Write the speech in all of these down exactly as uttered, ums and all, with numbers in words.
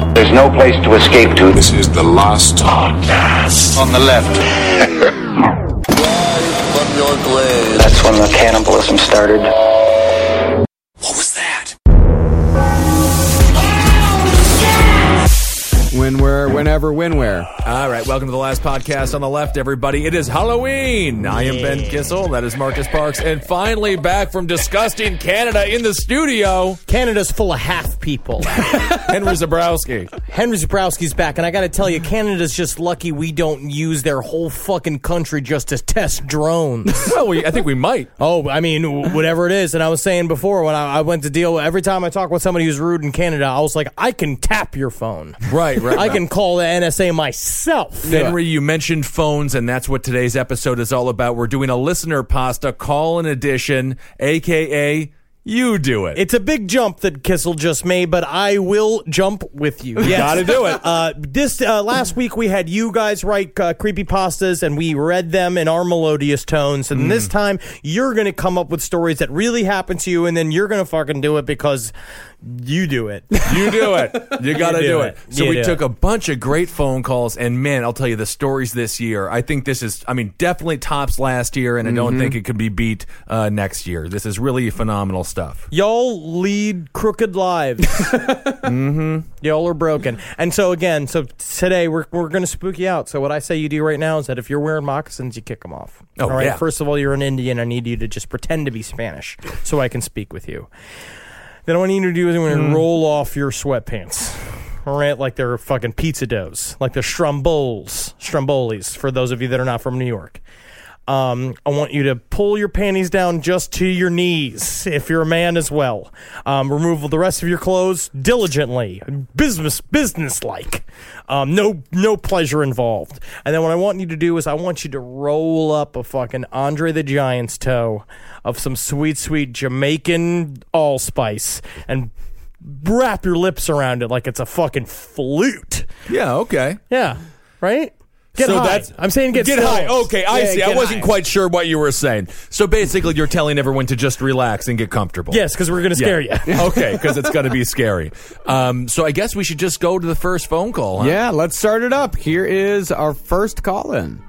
There's no place to escape to. This is the last podcast. On the left. From your grave. That's when the cannibalism started. What was that? When, where, whenever, when, where. All right, welcome to the last podcast on the left, everybody. It is Halloween. I am Ben Kissel. That is Marcus Parks. And finally back from disgusting Canada in the studio, Canada's full of half people. Henry Zebrowski. Henry Zebrowski's back, and I gotta tell you, Canada's just lucky we don't use their whole fucking country just to test drones. Well, we, I think we might. Oh, I mean, whatever it is. And I was saying before, when I, I went to deal, every time I talk with somebody who's rude in Canada, I was like, I can tap your phone. Right, right. I can call the N S A myself. Henry, you mentioned phones, and that's what today's episode is all about. We're doing a listener pasta call-in edition, a k a. You do it. It's a big jump that Kissel just made, but I will jump with you. Yes. Gotta do it. Uh, this uh, last week we had you guys write uh, creepypastas, and we read them in our melodious tones. And mm. this time you're going to come up with stories that really happened to you, and then you're going to fucking do it because you do it. You do it. You got to do, do it. it. So you we took it. a bunch of great phone calls, and man, I'll tell you the stories this year. I think this is, I mean, definitely tops last year, and I don't mm-hmm. think it could be beat uh, next year. This is really phenomenal stuff. Y'all lead crooked lives. mm-hmm. Y'all are broken. And so again, so today we're we're going to spook you out. So what I say you do right now is that if you're wearing moccasins, you kick them off. Oh, all right. Yeah. First of all, you're an Indian. I need you to just pretend to be Spanish so I can speak with you. Then what I need you to do is I'm going to mm. roll off your sweatpants. All right, like they're fucking pizza doughs, like they're stromboles, strombolis, for those of you that are not from New York. Um, I want you to pull your panties down just to your knees, if you're a man as well. Um, remove the rest of your clothes diligently, business, business-like. Um, no, no pleasure involved. And then what I want you to do is I want you to roll up a fucking Andre the Giant's toe of some sweet, sweet Jamaican allspice and wrap your lips around it like it's a fucking flute. Yeah, okay. Yeah, right? Get so high. That's, I'm saying get Get stills. high. Okay, I yeah, see. I wasn't high. quite sure what you were saying. So basically, you're telling everyone to just relax and get comfortable. Yes, because we're going to scare yeah. you. Okay, because it's going to be scary. Um, so I guess we should just go to the first phone call, huh? Yeah, let's start it up. Here is our first call-in.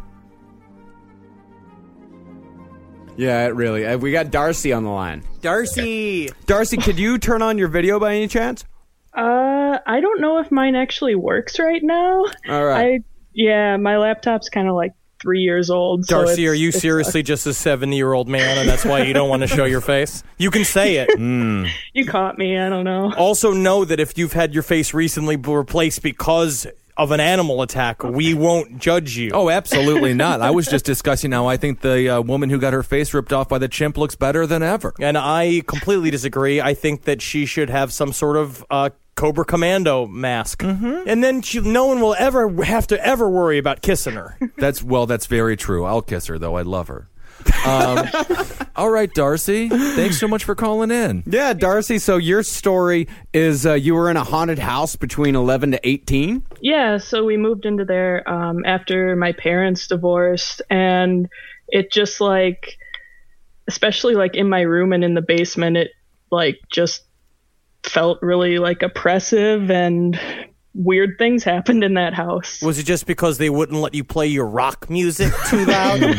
Yeah, really. Uh, we got Darcy on the line. Darcy! Darcy, could you turn on your video by any chance? Uh, I don't know if mine actually works right now. All right. I Yeah, my laptop's kind of like three years old. Darcy, so are you seriously just a seventy-year-old man, and that's why you don't want to show your face? You can say it. Mm. You caught me. I don't know. Also know that if you've had your face recently replaced because of an animal attack, we won't judge you. Oh, absolutely not. I was just discussing how I think the uh, woman who got her face ripped off by the chimp looks better than ever. And I completely disagree. I think that she should have some sort of uh, Cobra Commando mask. Mm-hmm. And then she, no one will ever have to ever worry about kissing her. That's well, that's very true. I'll kiss her, though. I love her. Um, all right, Darcy. Thanks so much for calling in. Yeah, Darcy. So your story is uh, you were in a haunted house between eleven to eighteen? Yeah, so we moved into there um, after my parents divorced, and it just like, especially like in my room and in the basement, it like just felt really like oppressive, and weird things happened in that house. Was it just because they wouldn't let you play your rock music too loud?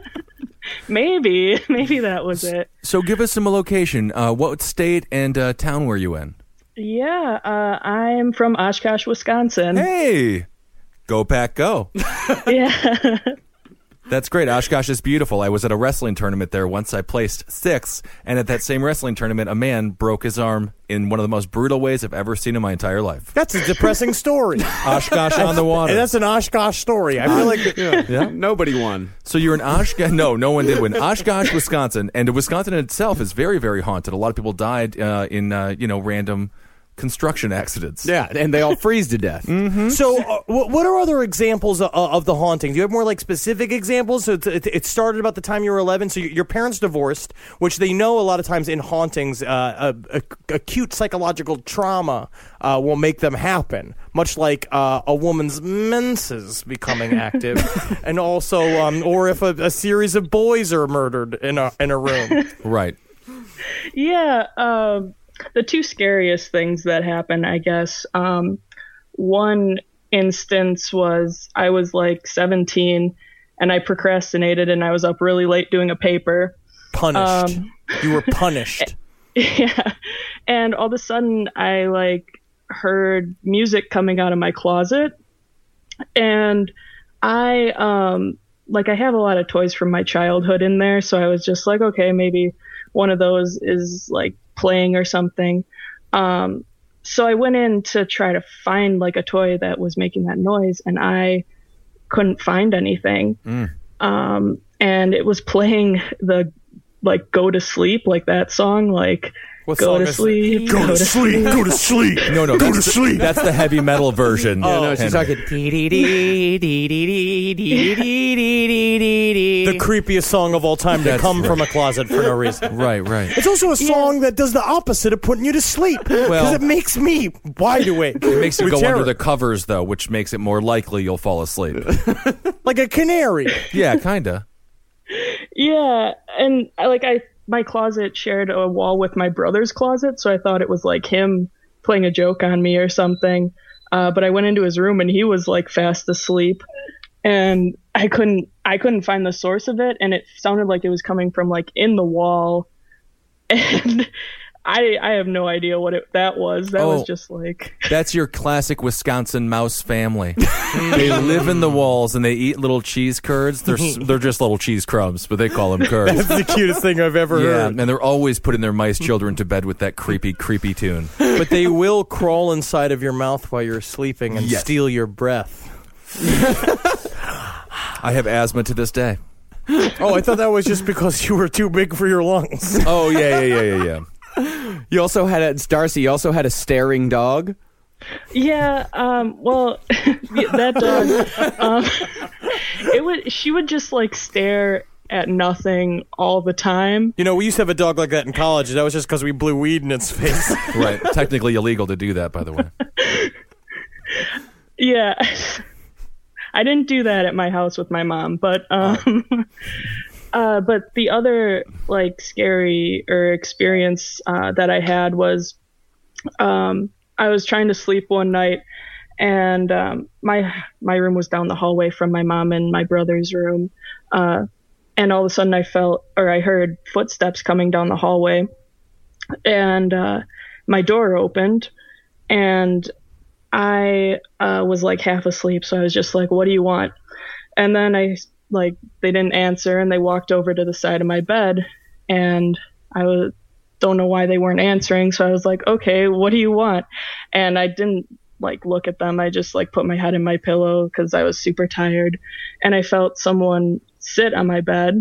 Maybe. Maybe that was it. So give us some location. Uh, what state and uh, town were you in? Yeah, uh, I'm from Oshkosh, Wisconsin. Hey! Go Pack, go. Yeah. That's great. Oshkosh is beautiful. I was at a wrestling tournament there once. I placed sixth, and at that same wrestling tournament, a man broke his arm in one of the most brutal ways I've ever seen in my entire life. That's a depressing story. Oshkosh on the water. And that's an Oshkosh story. I feel like yeah. yeah. Nobody won. So you're in Oshkosh? No, no one did win. Oshkosh, Wisconsin, and Wisconsin itself is very, very haunted. A lot of people died uh, in uh, you know random construction accidents. Yeah, and they all freeze to death. Mm-hmm. So uh, what are other examples of, of the haunting? Do you have more like specific examples? So it, it started about the time you were eleven. So your parents divorced, which they know a lot of times in hauntings, uh, a, a, acute psychological trauma uh, will make them happen, much like uh, a woman's menses becoming active, and also, um, or if a, a series of boys are murdered in a in a room. Right. Yeah. Um, the two scariest things that happened, I guess. Um, one instance was I was like seventeen and I procrastinated and I was up really late doing a paper. Punished. Um, You were punished. Yeah. And all of a sudden I like heard music coming out of my closet, and I um like I have a lot of toys from my childhood in there, so I was just like, okay, maybe one of those is like playing or something. Um so I went in to try to find like a toy that was making that noise, and I couldn't find anything. Mm. Um and it was playing the like Go to Sleep, like that song, like What Go song to is sleep, Go to sleep. Go to sleep. No, no, Go that's to the, sleep. That's the heavy metal version. Yeah, no, she's Henry. talking. dee dee dee dee dee dee dee dee dee dee dee. The creepiest song of all time to That's come right. from a closet for no reason. Right, right. It's also a song that does the opposite of putting you to sleep. Because Well- it makes me wide awake. It makes you with go terror. under the covers, though, which makes it more likely you'll fall asleep. Like a canary. Yeah, kinda. Yeah, and I like I my closet shared a wall with my brother's closet, so I thought it was like him playing a joke on me or something. Uh, but I went into his room and he was like fast asleep, and I couldn't I couldn't find the source of it, and it sounded like it was coming from like in the wall, and I I have no idea what it that was. That Oh. was just like That's your classic Wisconsin mouse family. They live in the walls and they eat little cheese curds. They're s- they're just little cheese crumbs, but they call them curds. That's the cutest thing I've ever Yeah, heard. and they're always putting their mice children to bed with that creepy, creepy tune. But they will crawl inside of your mouth while you're sleeping and Yes. steal your breath. I have asthma to this day. Oh, I thought that was just because you were too big for your lungs. Oh yeah, yeah, yeah, yeah, yeah. You also had a Darcy. You also had a staring dog. yeah. Um. Well, that dog. Um. It would. She would just like stare at nothing all the time. You know, we used to have a dog like that in college. That was just because we blew weed in its face. Right. Technically illegal to do that, by the way. Yeah. I didn't do that at my house with my mom, but um uh but the other like scary or experience uh that I had was um I was trying to sleep one night, and um my my room was down the hallway from my mom and my brother's room. Uh and all of a sudden I felt or I heard footsteps coming down the hallway, and uh my door opened, and I uh, was like half asleep, so I was just like, what do you want? And then I, like, they didn't answer, and they walked over to the side of my bed, and I was, don't know why they weren't answering, so I was like, okay, what do you want? And I didn't, like, look at them. I just, like, put my head in my pillow because I was super tired, and I felt someone sit on my bed.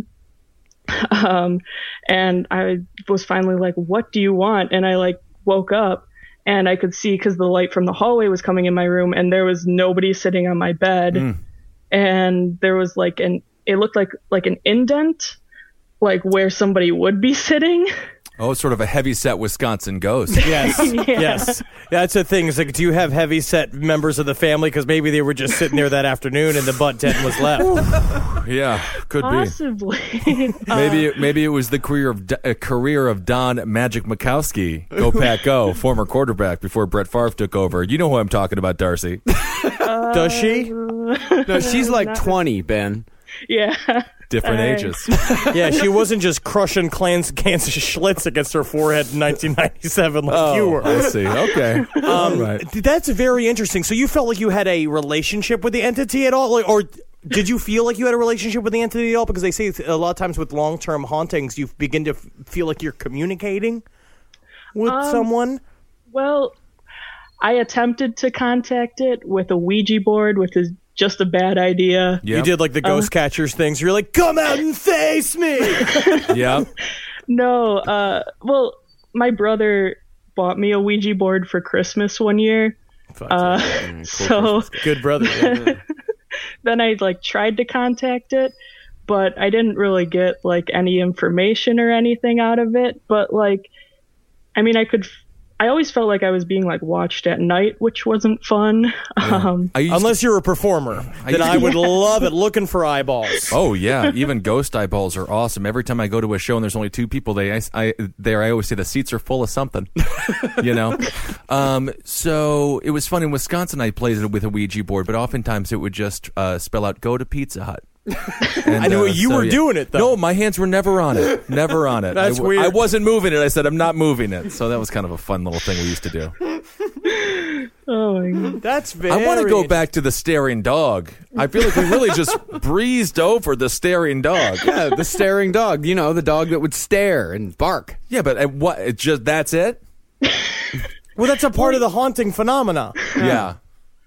Um, and I was finally like, what do you want? And I, like, woke up. And I could see because the light from the hallway was coming in my room, and there was nobody sitting on my bed. Mm. And there was like an, it looked like like an indent, like where somebody would be sitting. Oh, it's sort of a heavy-set Wisconsin ghost. Yes, yes. That's the thing. Is like, do you have heavy set members of the family? Because maybe they were just sitting there that afternoon and the butt tent was left. Yeah, could be. Possibly. Maybe it, maybe it was the career of D- uh, career of Don Magic Mikowski. Go Pack Go, former quarterback before Brett Favre took over. You know who I'm talking about, Darcy. Does she? No, she's like twenty, Ben. Yeah. Different Hey. ages. Yeah, she wasn't just crushing Klans Kansas Schlitz against her forehead in nineteen ninety-seven like you were. I see. Okay. All right. That's very interesting. So you felt like you had a relationship with the entity at all? Like, or did you feel like you had a relationship with the entity at all? Because they say a lot of times with long-term hauntings, you begin to f- feel like you're communicating with Um, someone. Well, I attempted to contact it with a Ouija board, which is just a bad idea. Yeah. You did like the ghost catchers things. You're like, come out and face me. Yeah. No, uh, well, my brother bought me a Ouija board for Christmas one year. Uh, so Good brother. Yeah. then I like tried to contact it, but I didn't really get like any information or anything out of it. But like, I mean, I could, I always felt like I was being like watched at night, which wasn't fun. Um, I used Unless you're a performer, then used I to- would love it. Looking for eyeballs. Oh yeah, even ghost eyeballs are awesome. Every time I go to a show and there's only two people they, I, I, there, I always say the seats are full of something. You know, um, so it was fun in Wisconsin. I played it with a Ouija board, but oftentimes it would just uh, spell out "Go to Pizza Hut." And, I knew uh, you so, were yeah. doing it, though. No, my hands were never on it. Never on it. That's I, weird. I wasn't moving it. I said, I'm not moving it. So that was kind of a fun little thing we used to do. oh my God. That's very. I want to go back to the staring dog. I feel like we really just breezed over the staring dog. Yeah, the staring dog. You know, the dog that would stare and bark. Yeah, but uh, what? It just that's it? Well, that's a part of the haunting phenomena. Yeah.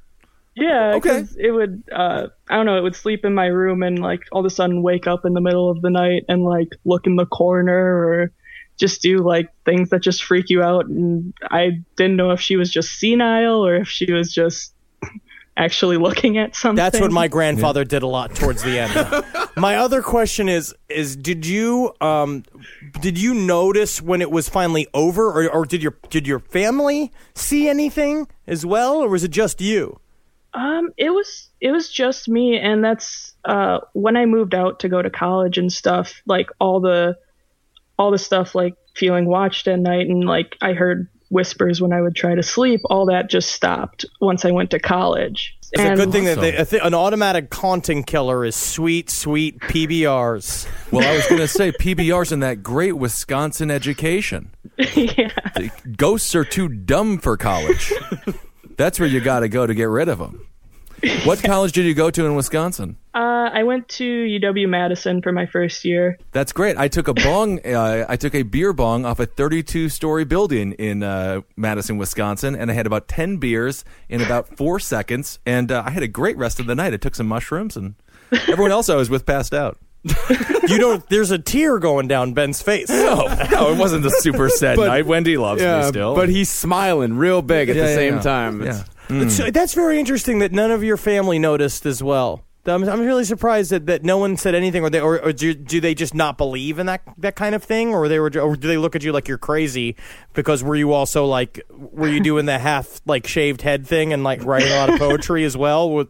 Yeah, Okay. because it would, uh, I don't know, it would sleep in my room and like all of a sudden wake up in the middle of the night and like look in the corner or just do like things that just freak you out. And I didn't know if she was just senile or if she was just actually looking at something. That's what my grandfather did a lot towards the end. My other question is: is did you um, did you notice when it was finally over, or, or did your did your family see anything as well, or was it just you? Um, it was it was just me, and that's uh when I moved out to go to college and stuff. Like all the all the stuff, like feeling watched at night, and like I heard whispers when I would try to sleep. All that just stopped once I went to college. It's And a good thing that Awesome. they, a th- an automatic haunting killer is sweet, sweet P B Rs. Well, I was going to say P B Rs in that great Wisconsin education. yeah. The ghosts are too dumb for college. That's where you got to go to get rid of them. What college did you go to in Wisconsin? Uh, I went to U W Madison for my first year. That's great. I took a bong. Uh, I took a beer bong off a thirty-two story building in uh, Madison, Wisconsin, and I had about ten beers in about four seconds. And uh, I had a great rest of the night. I took some mushrooms, and everyone else I was with passed out. You don't. There's a tear going down Ben's face. No, no, it wasn't a super sad But- night. Wendy loves me Yeah, still, but he's smiling real big at Yeah, the yeah, same yeah. time. Yeah. It's- It's- that's very interesting that none of your family noticed as well. I'm, I'm really surprised that, that no one said anything, or they or, or do, do they just not believe in that that kind of thing, or they were, or do they look at you like you're crazy? Because were you also like, were you doing the half like shaved head thing and like writing a lot of poetry as well? With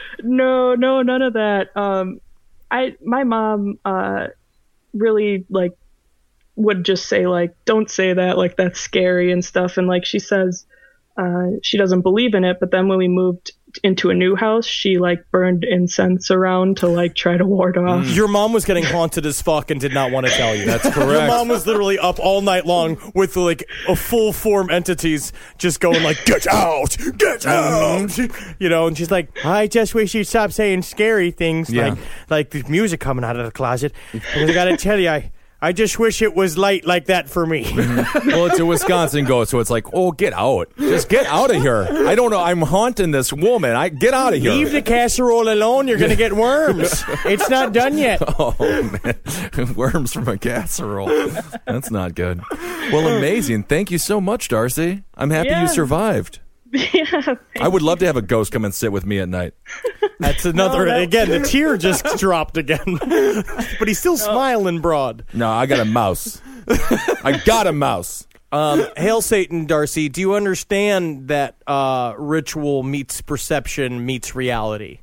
No, no, none of that. Um, I my mom uh really like would just say like, don't say that, like that's scary and stuff. And like she says, uh, she doesn't believe in it. But then when we moved into a new house, she like burned incense around to like try to ward off. your mom was getting haunted as fuck and did not want to tell you. That's Your correct. mom was literally up all night long with like a full form entities just going like, get out, get out, you know, and she's like, I just wish you'd stop saying scary things Yeah. like like the music coming out of the closet. Because I gotta tell you, I, I just wish it was light like that for me. Well, it's a Wisconsin ghost, so it's like, oh, get out. Just get out of here. I don't know. I'm haunting this woman. I Get out of here. Leave the casserole alone, you're gonna get worms. It's not done yet. Oh, man. Worms from a casserole. That's not good. Well, amazing. Thank you so much, Darcy. I'm happy Yeah. you survived. yeah. I would love to have a ghost come and sit with me at night. That's another, No, that- again, the tear just dropped again. But he's still smiling broad. No, I got a mouse. I got a mouse. Um, Hail Satan, Darcy. Do you understand that uh, ritual meets perception meets reality?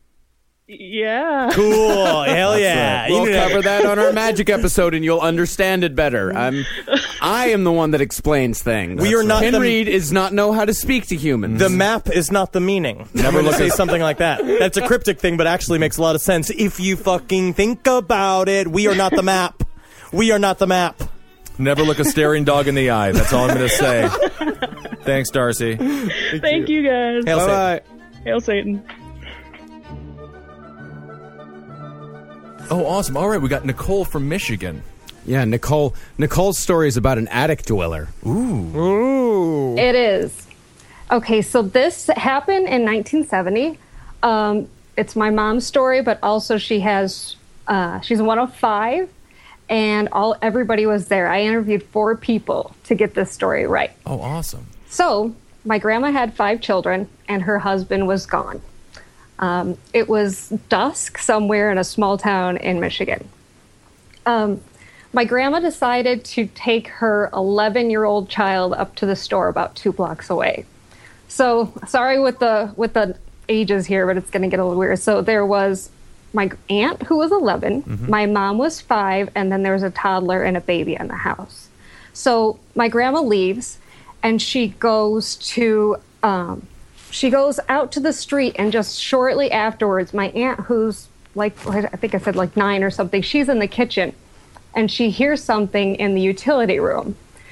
Yeah. Cool. Hell yeah. We'll You know- cover that on our magic episode, and you'll understand it better. I'm, I am the one that explains things. We are not Ken the- Reed is not know how to speak to humans. The map is not the meaning. Never look say something like that. That's a cryptic thing, but actually makes a lot of sense if you fucking think about it. We are not the map. We are not the map. Never look a staring dog in the eye. That's all I'm going to say. Thanks, Darcy. Thank you guys. Hail Satan. Bye-bye. Hail Satan. Oh, awesome. All right, we got Nicole from Michigan. Yeah, Nicole. Nicole's story is about an attic dweller. Ooh. It is. Okay, so this happened in nineteen seventy. Um, it's my mom's story, but also she has, uh, she's one of five, and all everybody was there. I interviewed four people to get this story right. Oh, awesome. So my grandma had five children, and her husband was gone. Um, it was dusk somewhere in a small town in Michigan. Um, my grandma decided to take her eleven-year-old child up to the store about two blocks away. So sorry with the with the ages here, but it's going to get a little weird. So there was my aunt who was eleven, mm-hmm. my mom was five, and then there was a toddler and a baby in the house. So my grandma leaves, and she goes to um, she goes out to the street, and just shortly afterwards, my aunt, who's like I think I said like nine or something, she's in the kitchen, and she hears something in the utility room.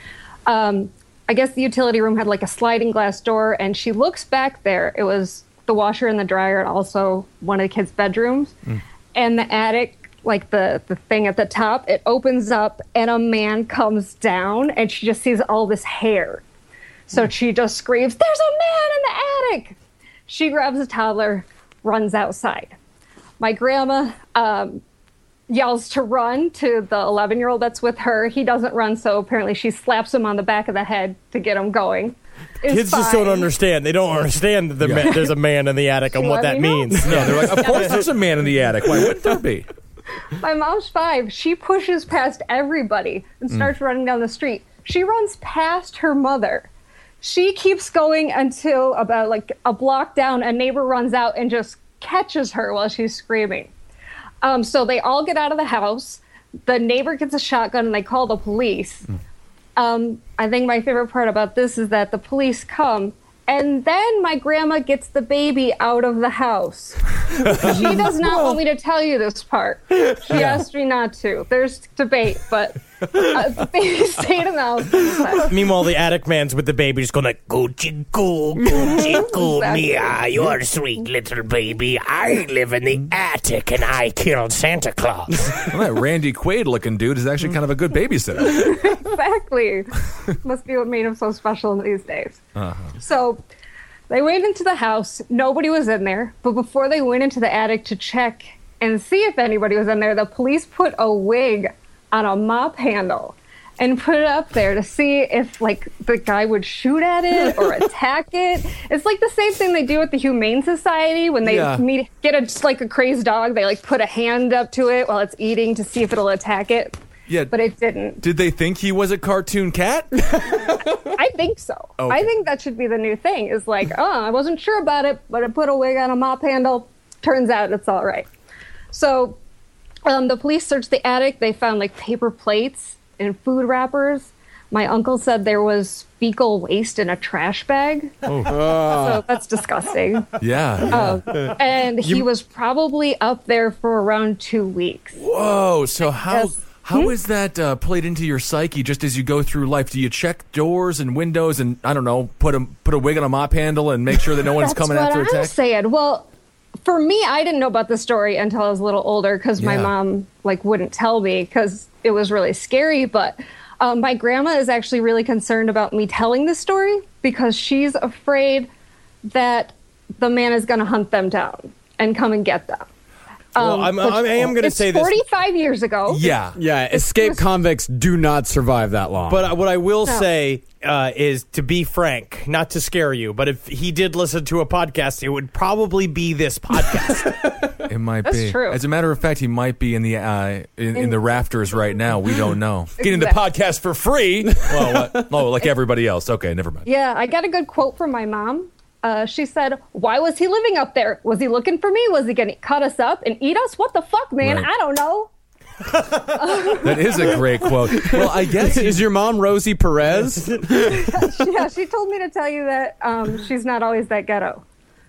Um, I guess the utility room had like a sliding glass door, and she looks back there. It was the washer and the dryer, and also one of the kids' bedrooms. Mm. And the attic, like the, the thing at the top, it opens up, and a man comes down, and she just sees all this hair. So mm. she just screams, "There's a man in the attic!" She grabs a toddler, runs outside. My grandma um, yells to run to the eleven-year-old that's with her. He doesn't run, so apparently she slaps him on the back of the head to get him going. It's Kids fine. just don't understand. They don't understand that the Yeah. man, there's a man in the attic and She what let that me know. means. No, they're like, of course there's a man in the attic. Why wouldn't there be? My mom's five. She pushes past everybody and starts running down the street. She runs past her mother. She keeps going until about like a block down, a neighbor runs out and just catches her while she's screaming. Um, so they all get out of the house. The neighbor gets a shotgun and they call the police. Mm. Um, I think my favorite part about this is that the police come, and then my grandma gets the baby out of the house. She does not want me to tell you this part. She Yeah. asked me not to. There's debate, but uh, the baby stayed in the house. Meanwhile, the attic man's with the baby just going like, "Goochie goo, goochie goo, Exactly. Mia, you're a sweet little baby. I live in the attic and I killed Santa Claus." Well, that Randy Quaid looking dude is actually kind of a good babysitter. Exactly. Must be what made him so special these days. Uh-huh. So they went into the house. Nobody was in there. But before they went into the attic to check and see if anybody was in there, the police put a wig on a mop handle and put it up there to see if like the guy would shoot at it or attack it. It's like the same thing they do at the Humane Society when they Yeah. meet get a just like a crazed dog. They like put a hand up to it while it's eating to see if it'll attack it. Yeah. But it didn't. Did they think he was a cartoon cat? I think so. Okay. I think that should be the new thing. Is like, oh, I wasn't sure about it, but I put a wig on a mop handle. Turns out it's all right. So um, the police searched the attic. They found like paper plates and food wrappers. My uncle said there was fecal waste in a trash bag. Oh. So that's disgusting. Yeah. Um, and he was probably up there for around two weeks. Whoa. So how Yes. how is that uh, played into your psyche just as you go through life? Do you check doors and windows and I don't know, put a put a wig on a mop handle and make sure that no one's That's coming what after I'm attack? saying. Well, for me, I didn't know about the story until I was a little older because my Yeah. mom like wouldn't tell me because it was really scary. But um, my grandma is actually really concerned about me telling this story because she's afraid that the man is going to hunt them down and come and get them. Well, I'm, which- I'm, I am going to it's say this. forty-five years ago. Yeah. Yeah, escaped convicts do not survive that long. But what I will No. say uh, is, to be frank, not to scare you, but if he did listen to a podcast, it would probably be this podcast. It might That's be. true. As a matter of fact, he might be in the uh, in, in the rafters right now. We don't know. Getting the Exactly. podcast for free. Well, what? Oh, like everybody else. Okay, never mind. Yeah, I got a good quote from my mom. Uh, she said, "Why was he living up there? Was he looking for me? Was he going to cut us up and eat us? What the fuck, man? Right. I don't know." That is a great quote. Well, I guess is your mom Rosie Perez? Yeah, she told me to tell you that um, she's not always that ghetto.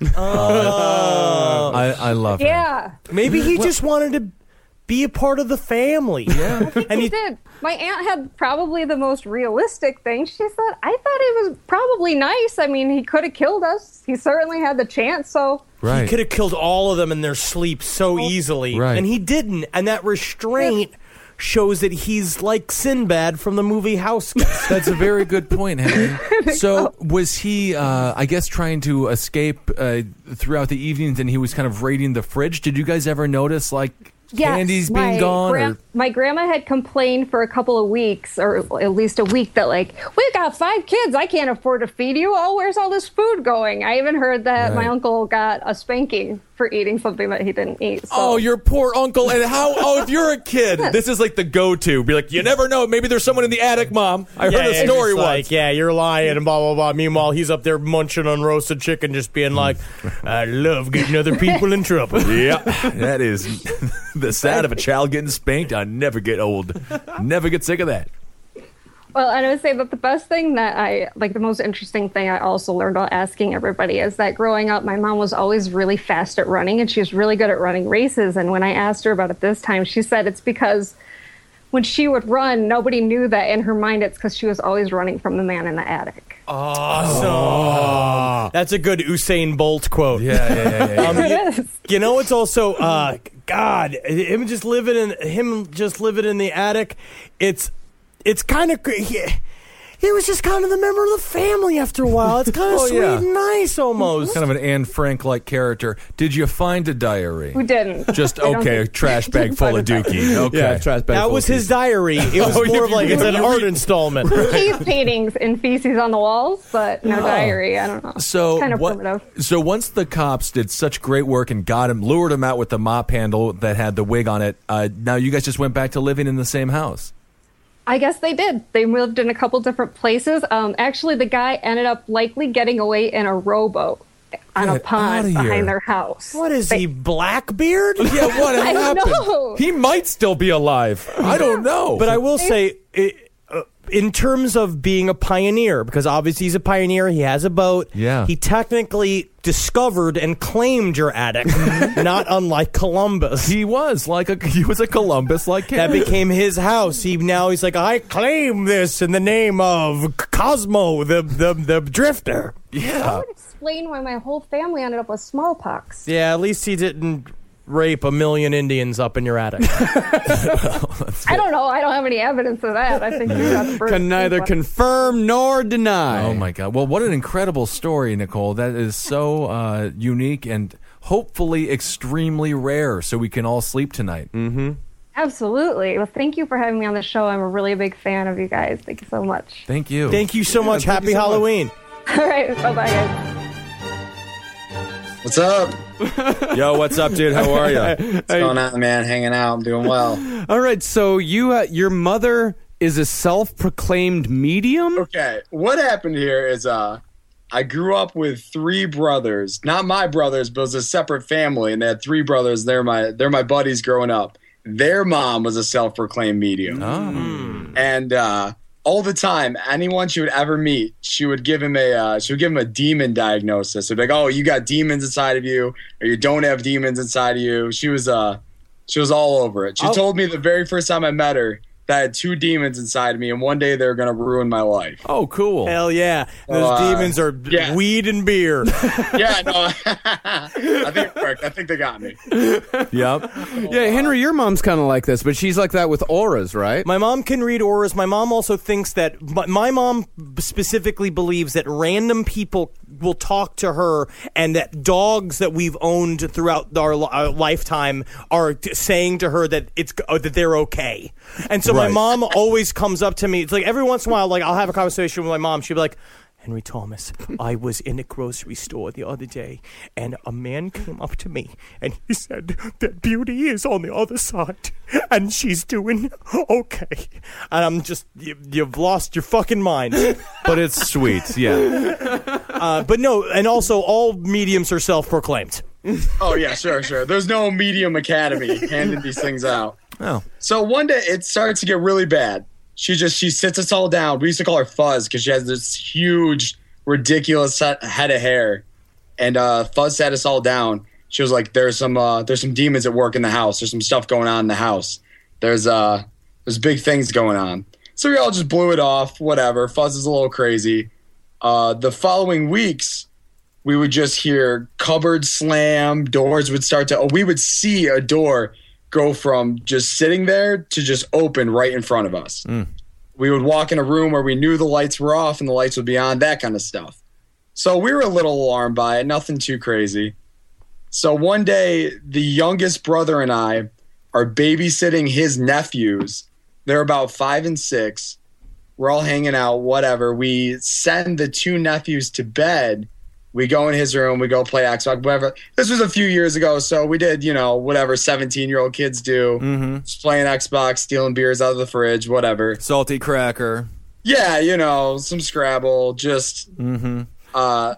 I, I love it. Yeah, Maybe he just wanted to be a part of the family. Yeah. And he he, did. My aunt had probably the most realistic thing. She said, "I thought he was probably nice. I mean, he could have killed us. He certainly had the chance, so..." Right. he could have killed all of them in their sleep so easily. Right. And he didn't. And that restraint shows that he's like Sinbad from the movie House Guest. That's a very good point, Henry. So, was he, uh, I guess, trying to escape uh, throughout the evenings and he was kind of raiding the fridge? Did you guys ever notice, like, Yes, candies my being gone? gra- or? My grandma had complained for a couple of weeks, or at least a week, that like, "We've got five kids. I can't afford to feed you. Oh, where's all this food going?" I even heard that my Right. uncle got a spanking for eating something that he didn't eat. So. Oh, your poor uncle. And how, oh, if you're a kid, this is like the go-to. Be like, you never know. Maybe there's someone in the attic, Mom. I Yeah, heard yeah, a story just once. like, yeah, you're lying and blah, blah, blah. Meanwhile, he's up there munching on roasted chicken, just being like, I love getting other people in trouble. Yeah, that is the sound of a child getting spanked. I never get old. Never get sick of that. Well, and I would say that the best thing that I, like the most interesting thing I also learned while asking everybody is that growing up, my mom was always really fast at running and she was really good at running races. And when I asked her about it this time, she said it's because when she would run, nobody knew that in her mind it's because she was always running from the man in the attic. Awesome. Oh. That's a good Usain Bolt quote. Yeah, yeah, yeah. yeah, yeah. Um, It is. You know, it's also uh, God. Him just living in him just living in the attic. It's it's kind of he, he was just kind of the member of the family after a while. It's kind of Oh, sweet yeah. and nice almost. Kind of an Anne Frank-like character. Did you find a diary? We didn't. Just, I don't okay, a think- trash bag full of dookie. Okay. Yeah, trash bag. That full was of his pieces. diary. It was Oh, more you- of like you- it's an you- art installment. Cave paintings and feces on the walls, but no diary. I don't know. So kind of what- primitive. So once the cops did such great work and got him, lured him out with the mop handle that had the wig on it, uh, now you guys just went back to living in the same house. I guess they did. They lived in a couple different places. Um, actually, the guy ended up likely getting away in a rowboat on a Get pond outta here. behind their house. What is They- he, Blackbeard? Yeah, what I happened? know. He might still be alive. I don't know. But I will say, it, uh, in terms of being a pioneer, because obviously he's a pioneer, he has a boat. Yeah. He technically discovered and claimed your attic, not unlike Columbus. he was like a he was a Columbus-like That character. became his house. He now he's like, I claim this in the name of Cosmo, the the the drifter. yeah. Explain why my whole family ended up with smallpox. Yeah, at least he didn't rape a million Indians up in your attic. I don't know. I don't have any evidence of that. I think you got the first Can neither one. confirm nor deny. Oh my God! Well, what an incredible story, Nicole. That is so uh, unique and hopefully extremely rare, so we can all sleep tonight. Mm-hmm. Absolutely. Well, thank you for having me on the show. I'm a really big fan of you guys. Thank you so much. Thank you. Thank you so much. thank Happy you so much. Halloween. All right. Bye-bye, guys. What's up? Yo, what's up, dude? How are you? What's going on, man? Hanging out. I'm doing well. All right, so you, uh, your mother is a self-proclaimed medium. Okay, what happened here is uh, I grew up with three brothers. Not my brothers, but it was a separate family, and they had three brothers. They're my they're my buddies growing up. Their mom was a self-proclaimed medium, Oh. and uh, all the time, anyone she would ever meet, she would give him a uh, she would give him a demon diagnosis. It'd be like, "Oh, you got demons inside of you, or you don't have demons inside of you." She was uh, she was all over it. She Oh. told me the very first time I met her that I had two demons inside of me, and one day they were gonna ruin my life. Oh, cool. Hell yeah. Those Uh, demons are yeah. weed and beer. Yeah, no, I think it worked. I think they got me. Yep. Yeah, Henry, your mom's kind of like this, but she's like that with auras, right? My mom can read auras. My mom also thinks that my, my mom specifically believes that random people will talk to her, and that dogs that we've owned throughout our, li- our lifetime are t- saying to her that it's uh, that they're okay. And so my Right. mom always comes up to me. It's like every once in a while, like I'll have a conversation with my mom. She'll be like, Henry Thomas, I was in a grocery store the other day, and a man came up to me, and he said that Beauty is on the other side, and she's doing okay. And I'm just, you, you've lost your fucking mind. But it's sweet. Yeah. Uh, but no, and also all mediums are self-proclaimed. Oh yeah, sure, sure. There's no medium academy handing these things out. Oh. So one day it starts to get really bad. She just she sits us all down. We used to call her Fuzz because she has this huge, ridiculous set, head of hair. And uh, Fuzz sat us all down. She was like, "There's some uh, there's some demons at work in the house. There's some stuff going on in the house. There's uh there's big things going on." So we all just blew it off. Whatever. Fuzz is a little crazy. Uh, the following weeks, we would just hear cupboards slam, doors would start to. Oh, we would see a door go from just sitting there to just open right in front of us. Mm. We would walk in a room where we knew the lights were off and the lights would be on, that kind of stuff. So we were a little alarmed by it, nothing too crazy. So one day, the youngest brother and I are babysitting his nephews. They're about five and six. We're all hanging out, whatever. We send the two nephews to bed, We go in his room. We go play Xbox, whatever. This was a few years ago, so we did, you know, whatever seventeen-year-old kids do. Mm-hmm. Just playing Xbox, stealing beers out of the fridge, whatever. Salty cracker. Yeah, you know, some Scrabble, just... Mm-hmm. Uh,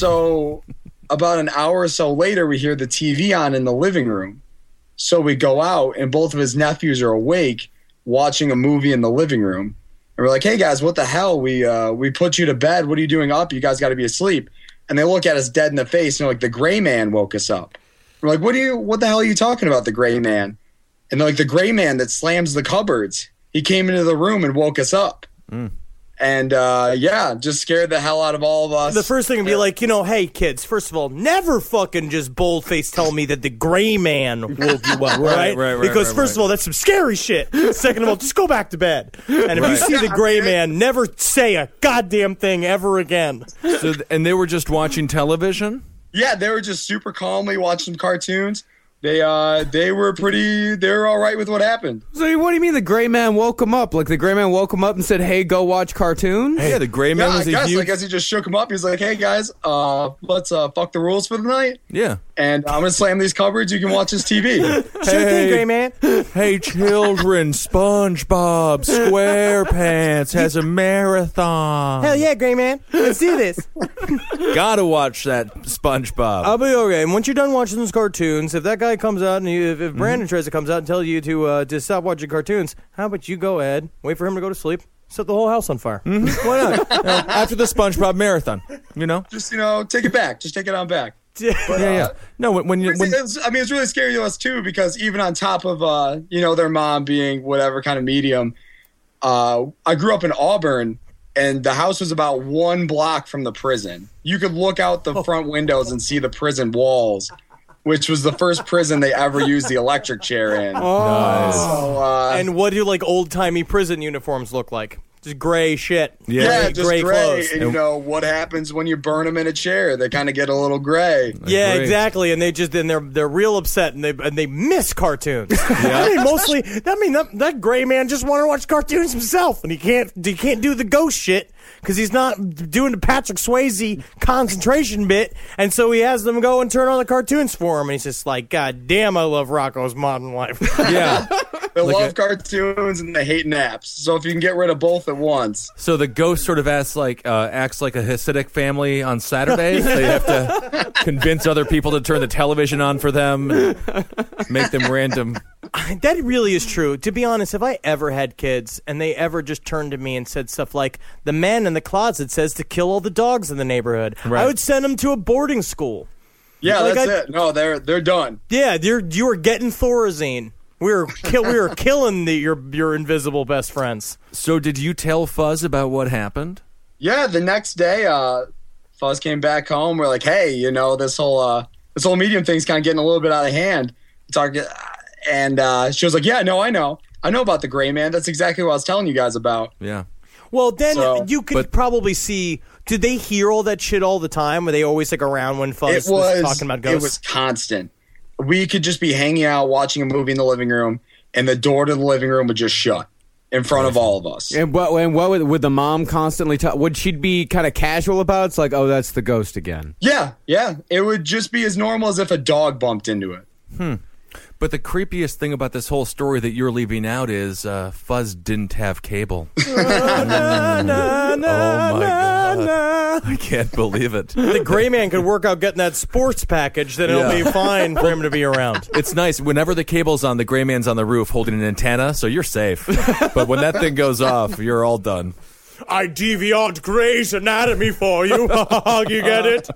so about an hour or so later, we hear the T V on in the living room. So we go out, and both of his nephews are awake watching a movie in the living room. And we're like, hey, guys, what the hell? We uh, we put you to bed. What are you doing up? You guys got to be asleep. And they look at us dead in the face, and they're like, the gray man woke us up. We're like, what do you? What the hell are you talking about, the gray man? And they're like, the gray man that slams the cupboards. He came into the room and woke us up. Mm. And, uh, yeah, just scared the hell out of all of us. The first thing would be like, you know, hey, kids, first of all, never fucking just boldface tell me that the gray man woke you up, right? right, right, because right, first right. of all, that's some scary shit. Second of all, just go back to bed. And if Right. you see the gray man, never say a goddamn thing ever again. So, th- and they were just watching television? Yeah, they were just super calmly watching some cartoons. They uh they were pretty they were all right with what happened. So what do you mean the gray man woke him up? Like the gray man woke him up and said, "Hey, go watch cartoons." Yeah, the gray man Yeah, I was a guess, huge... I guess he just shook him up. He's like, "Hey guys, uh let's uh fuck the rules for the night. Yeah. And I'm gonna slam these cupboards. You can watch this T V." Sure thing, gray man. Hey, children, SpongeBob SquarePants has a marathon. Hell yeah, gray man. Let's do this. Gotta watch that SpongeBob. I'll be okay. And once you're done watching those cartoons, if that guy comes out and you, if, if Brandon Mm-hmm. tries to comes out and tell you to uh, to stop watching cartoons, how about you go ahead, wait for him to go to sleep, set the whole house on fire? Mm-hmm. Why not? Uh, after the SpongeBob marathon, you know? Just, you know, take it back. Just take it on back. But, Yeah, yeah. uh, No, when, when you... It's- When, it's- I mean, it's really scary to us too, because even on top of uh, you know, their mom being whatever kind of medium, uh, I grew up in Auburn, and the house was about one block from the prison. You could look out the front windows and see the prison walls, which was the first prison they ever used the electric chair in. Nice. So, uh, And what do like old timey prison uniforms look like? Just gray shit. Yeah. yeah, Gray- just gray gray. clothes. And you know what happens when you burn them in a chair? They kind of get a little gray. Yeah, Agree. exactly. And they just then they're they're real upset and they and they miss cartoons. I mean, mostly. I mean, that, that gray man just wanted to watch cartoons himself, and he can't he can't do the ghost shit because he's not doing the Patrick Swayze concentration bit, and so he has them go and turn on the cartoons for him, and he's just like, God damn, I love Rocco's Modern Life. yeah. They love cartoons and they hate naps. So if you can get rid of both at once. So the ghost sort of acts like uh, acts like a Hasidic family on Saturdays. They have to convince other people to turn the television on for them, and make them random. That really is true. To be honest, if I ever had kids and they ever just turned to me and said stuff like, the man in the closet says to kill all the dogs in the neighborhood, Right. I would send them to a boarding school. Yeah, Like that's I- it. No, they're they're done. Yeah, you're you were getting Thorazine. We were kill, we were killing the, your your invisible best friends. So did you tell Fuzz about what happened? Yeah, the next day, uh, Fuzz came back home. We're like, hey, you know, this whole uh, this whole medium thing's kind of getting a little bit out of hand. Talking, and uh, she was like, yeah, no, I know, I know about the gray man. That's exactly what I was telling you guys about. Yeah. Well, then So- you could But- probably see. Did they hear all that shit all the time? Were they always like around when Fuzz It was talking about it ghosts? was constant. We could just be hanging out watching a movie in the living room, and the door to the living room would just shut in front of all of us. And what? And what would, would the mom constantly tell? Would she be kind of casual about it? It's like, oh, that's the ghost again. Yeah, yeah. It would just be as normal as if a dog bumped into it. But the creepiest thing about this whole story that you're leaving out is uh, Fuzz didn't have cable. Na, na, na, Oh, my na, God. na. I can't believe it. The gray man could work out getting that sports package, then it'll Yeah. be fine for him to be around. It's nice. Whenever the cable's on, the gray man's on the roof holding an antenna, so you're safe. But when that thing goes off, you're all done. I D V R'd Grey's Anatomy for you. You get it?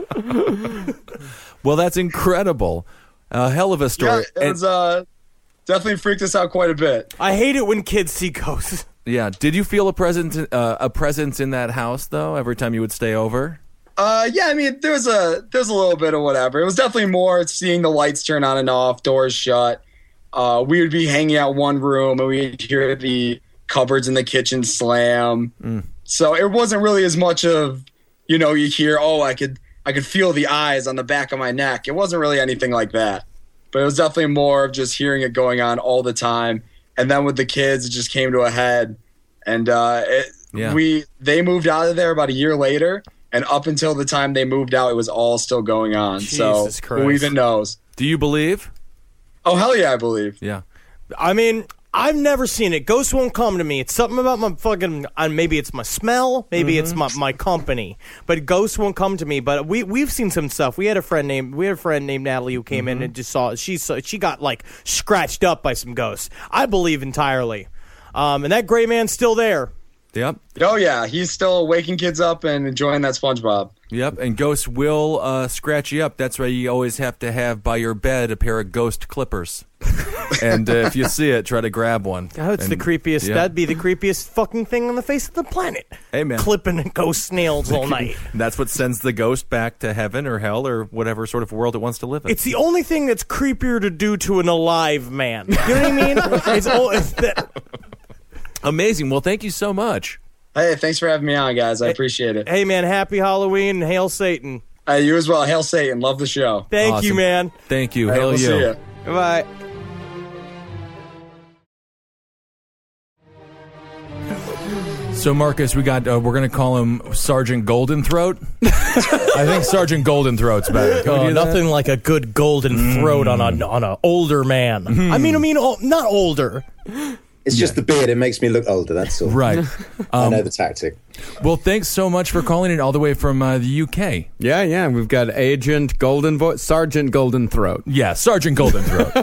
Well, that's incredible. A hell of a Yeah, story. it was uh, definitely freaked us out quite a bit. I hate it when kids see ghosts. Yeah. Did you feel a presence, uh, a presence in that house though? Every time you would stay over. Uh, yeah, I mean, there was a there was a little bit of whatever. It was definitely more seeing the lights turn on and off, doors shut. Uh, we would be hanging out one room and we'd hear the cupboards in the kitchen slam. Mm. So it wasn't really as much of, you know, you hear, oh, I could I could feel the eyes on the back of my neck. It wasn't really anything like that. But it was definitely more of just hearing it going on all the time. And then with the kids, it just came to a head. And uh, it, Yeah. we they moved out of there about a year later. And up until the time they moved out, it was all still going on. Jesus so Christ. who even knows? Do you believe? Oh, hell yeah, I believe. Yeah. I mean, I've never seen it. Ghosts won't come to me. It's something about my fucking. Uh, maybe it's my smell. Maybe Mm-hmm. it's my, my company. But ghosts won't come to me. But we we've seen some stuff. We had a friend named we had a friend named Natalie who came Mm-hmm. in and just saw. She saw, she got like scratched up by some ghosts. I believe entirely. Um, and that gray man's still there. Yep. Oh, yeah. He's still waking kids up and enjoying that SpongeBob. Yep. And ghosts will uh, scratch you up. That's why you always have to have by your bed a pair of ghost clippers. And uh, if you see it, try to grab one. Oh, it's And- the creepiest. yeah. That'd be the creepiest fucking thing on the face of the planet. Hey, man. Clipping ghost snails all night. That's what sends the ghost back to heaven or hell or whatever sort of world it wants to live in. It's the only thing that's creepier to do to an alive man. You know what I mean? It's, all, it's that. Amazing. Well, thank you so much. Hey, thanks for having me on, guys. I appreciate it. Hey, man, happy Halloween and hail Satan. Hey, you as well. Hail Satan. Love the show. Thank Awesome. you, man. Thank you. Hey, Hail we'll you. see ya. Goodbye. So, Marcus, we got. Uh, we're going to call him Sergeant Golden Throat. I think Sergeant Golden Throat's better. Can we Oh, do that? nothing like a good golden throat on a on a older man. I mean, I mean, oh, not older. It's just the beard. It makes me look older. That's all. Right. I Um, know the tactic. well, thanks so much for calling in all the way from uh, the U K. Yeah, yeah. We've got Agent Golden Vo- Sergeant Golden Throat. Yeah, Sergeant Golden Throat.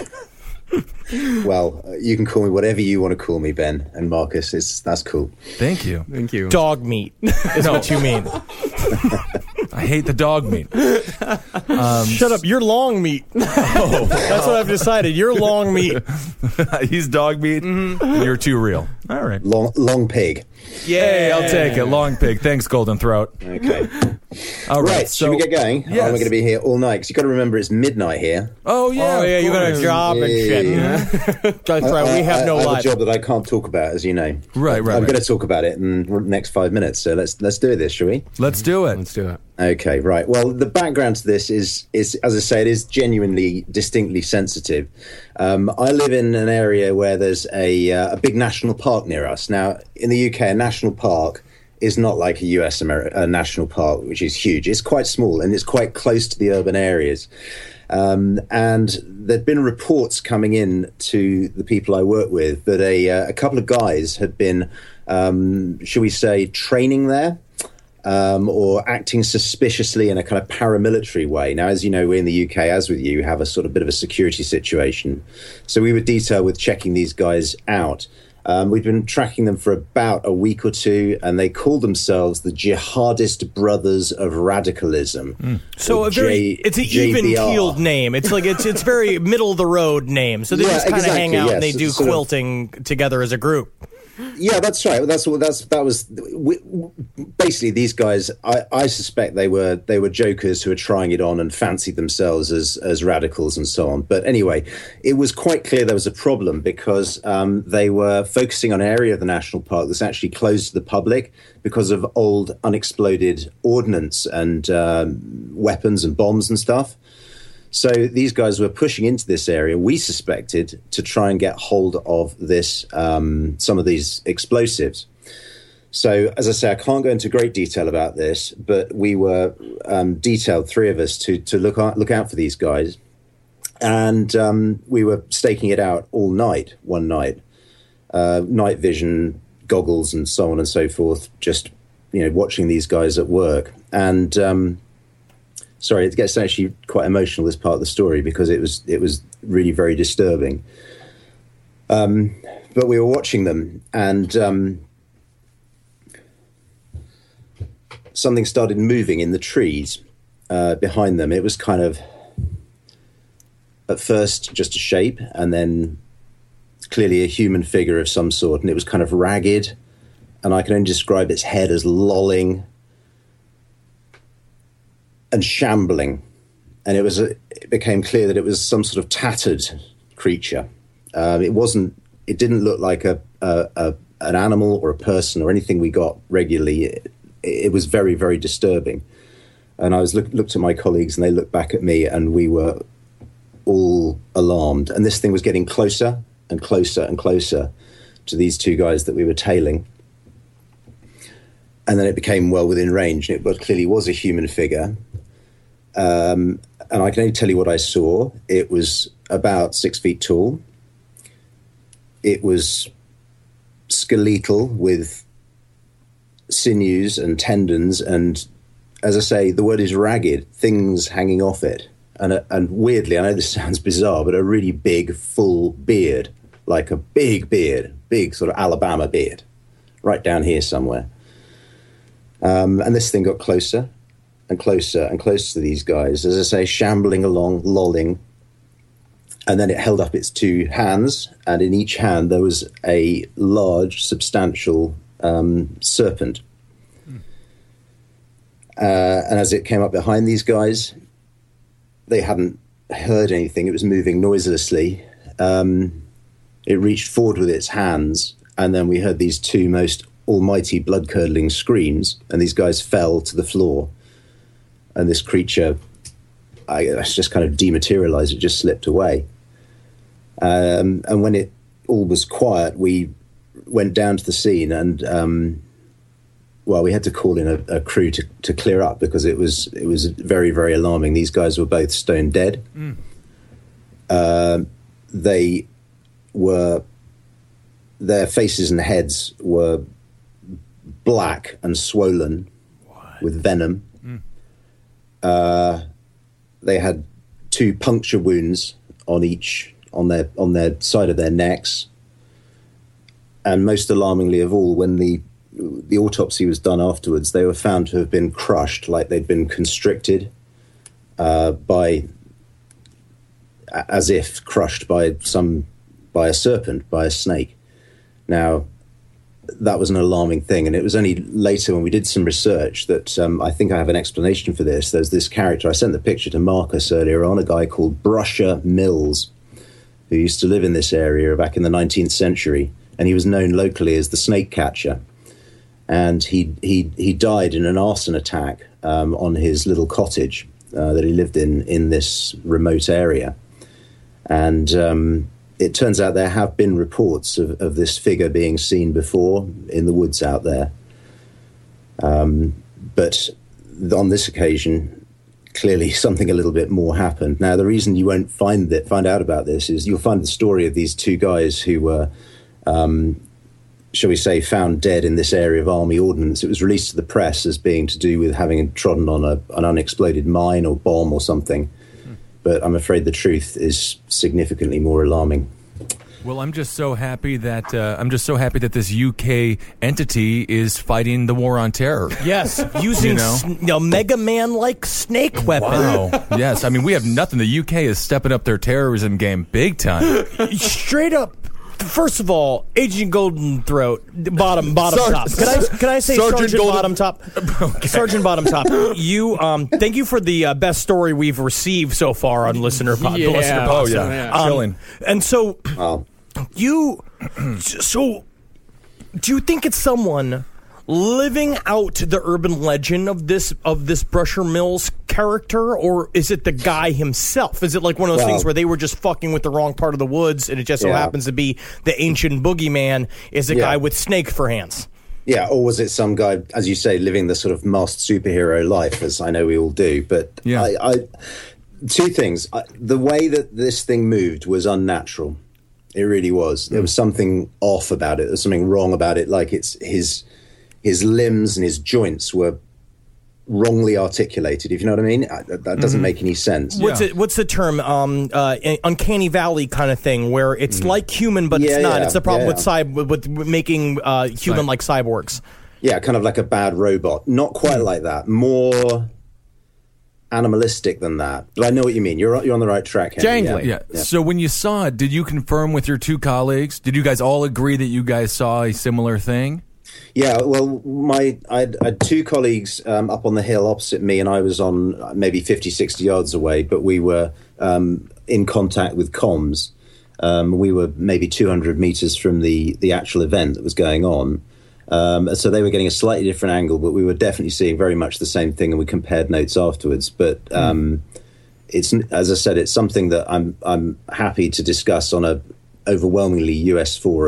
Well, uh, you can call me whatever you want to call me, Ben and Marcus. It's that's cool. Thank you. Thank you. Dog meat is what you mean. I hate the dog meat. Shut up. You're long meat. Oh, that's what I've decided. You're long meat. He's dog meat. And you're too real. All right. Long, long pig. Yeah, Hey, I'll take it. Long pig. Thanks, Golden Throat. Okay. All right. Right. so, Should we get going? Yes. Or am I going to be here all night? Because you've got to remember it's midnight here. Oh, yeah. Oh, yeah, of you got a course. job and Yeah, shit. yeah. That's right. I- We have I, no I have life. a job that I can't talk about, as you know. Right, right, I'm right. going to talk about it in the next five minutes. So let's let's do this, shall we? Let's do it. Let's do it. Okay, right. Well, the background to this is, is as I say, it is genuinely, distinctly sensitive. Um, I live in an area where there's a, uh, a big national park near us. Now, in the U K, a national park is not like a U S Ameri- a national park, which is huge. It's quite small and it's quite close to the urban areas. Um, and there'd been reports coming in to the people I work with that a, uh, a couple of guys had been, um, shall we say, training there. Um, or acting suspiciously in a kind of paramilitary way. Now, as you know, we in the U K, as with you, have a sort of bit of a security situation. So we were detailed with checking these guys out. Um, we've been tracking them for about a week or two, and they call themselves the Jihadist Brothers of Radicalism. So or a very, J- it's an J B R. even-keeled name. It's like it's it's very middle of the road name. So they Yeah, just kind of exactly, hang out and they yes. do It's sort of- quilting together as a group. Yeah, that's right. That's what that's that was. We, basically, these guys, I, I suspect they were they were jokers who were trying it on and fancied themselves as as radicals and so on. But anyway, it was quite clear there was a problem because um, they were focusing on an area of the national park that's actually closed to the public because of old unexploded ordnance and um, weapons and bombs and stuff. So these guys were pushing into this area, we suspected, to try and get hold of this, um, some of these explosives. So, as I say, I can't go into great detail about this, but we were um, detailed, three of us, to to look out, look out for these guys. And um, we were staking it out all night, one night, uh, night vision, goggles and so on and so forth, just, you know, watching these guys at work. And... Um, Sorry, it gets actually quite emotional, this part of the story, because it was it was really very disturbing. Um, but we were watching them, and um, something started moving in the trees uh, behind them. It was kind of, at first, just a shape, and then clearly a human figure of some sort, and it was kind of ragged, and I can only describe its head as lolling and shambling, and it was a, it became clear that it was some sort of tattered creature. Um, it wasn't. It didn't look like a, a, a an animal or a person or anything we got regularly. It, it was very, very disturbing. And I was look, looked at my colleagues, and they looked back at me, and we were all alarmed. And this thing was getting closer and closer and closer to these two guys that we were tailing. and then it became well within range, and it was, clearly was a human figure. Um, and I can only tell you what I saw. It was about six feet tall. It was skeletal with sinews and tendons, and as I say, the word is ragged, things hanging off it. And, a, and weirdly, I know this sounds bizarre, but a really big, full beard, like a big beard, big sort of Alabama beard, right down here somewhere. Um, and this thing got closer and closer and closer to these guys, as I say, shambling along, lolling. And then it held up its two hands, and in each hand there was a large, substantial um, serpent. Mm. Uh, and as it came up behind these guys, they hadn't heard anything. It was moving noiselessly. Um, it reached forward with its hands, and then we heard these two most almighty blood-curdling screams, and these guys fell to the floor. And this creature, I guess, just kind of dematerialized. It just slipped away. Um, and when it all was quiet, we went down to the scene, and um, well, we had to call in a, a crew to, to clear up, because it was it was very, very alarming. These guys were both stone dead. Mm. Uh, they were their faces and heads were black and swollen what? with venom. Mm. Uh, they had two puncture wounds on each on their on their side of their necks, and most alarmingly of all, when the the autopsy was done afterwards, they were found to have been crushed, like they'd been constricted uh, by, as if crushed by some by a serpent, by a snake. Now, that was an alarming thing, and it was only later when we did some research that um, I think I have an explanation for this. There's this character, I sent the picture to Marcus earlier on, a guy called Brusher Mills, who used to live in this area back in the nineteenth century, and he was known locally as the snake catcher. And he he he died in an arson attack um, on his little cottage uh, that he lived in in this remote area. And um, it turns out there have been reports of, of this figure being seen before in the woods out there. Um, but on this occasion, clearly something a little bit more happened. Now, the reason you won't find that, find out about this is you'll find the story of these two guys who were, um, shall we say, found dead in this area of army ordnance. It was released to the press as being to do with having trodden on a, an unexploded mine or bomb or something. But I'm afraid the truth is significantly more alarming. Well, I'm just so happy that uh, I'm just so happy that this U K entity is fighting the war on terror. Yes, using you know? s- you know, Mega Man-like snake weapon. Wow. Yes, I mean we have nothing. The U K is stepping up their terrorism game big time. Straight up. First of all, Agent Golden Throat, bottom bottom Sar- top. Can I can I say Sergeant Sergeant, Golden- Bottom Top? Okay. Sergeant Bottom Top. You um, thank you for the uh, best story we've received so far on listener pod. Yeah. Listener Oh pod. yeah, yeah. Um, chilling. And so Oh. you so do you think it's someone living out the urban legend of this of this Brusher Mills character, or is it the guy himself? Is it like one of those Well, things where they were just fucking with the wrong part of the woods, and it just so Yeah. happens to be the ancient boogeyman is a Yeah. guy with snake for hands? Yeah, or was it some guy, as you say, living the sort of masked superhero life, as I know we all do? But Yeah. I, I, two things. I, the way that this thing moved was unnatural. It really was. There was something off about it. There was something wrong about it. Like it's his his limbs and his joints were wrongly articulated. If you know what I mean, I, that doesn't Mm-hmm. make any sense. What's Yeah. it? What's the term? Um, uh, uncanny valley kind of thing, where it's like human, but Yeah, it's not. yeah, It's the problem yeah, with cy- with, with making uh, human like cyborgs. Yeah, kind of like a bad robot. Not quite like that. More animalistic than that. But I know what you mean. You're you're on the right track, Henry. Jangly. Yeah. So when you saw it, did you confirm with your two colleagues? Did you guys all agree that you guys saw a similar thing? Yeah, well, my I had, I had two colleagues um, up on the hill opposite me, and I was on maybe fifty, sixty yards away, but we were um, in contact with comms. Um, we were maybe two hundred meters from the, the actual event that was going on. Um, so they were getting a slightly different angle, but we were definitely seeing very much the same thing, and we compared notes afterwards. But um, it's, as I said, it's something that I'm I'm happy to discuss on a overwhelmingly U S forum.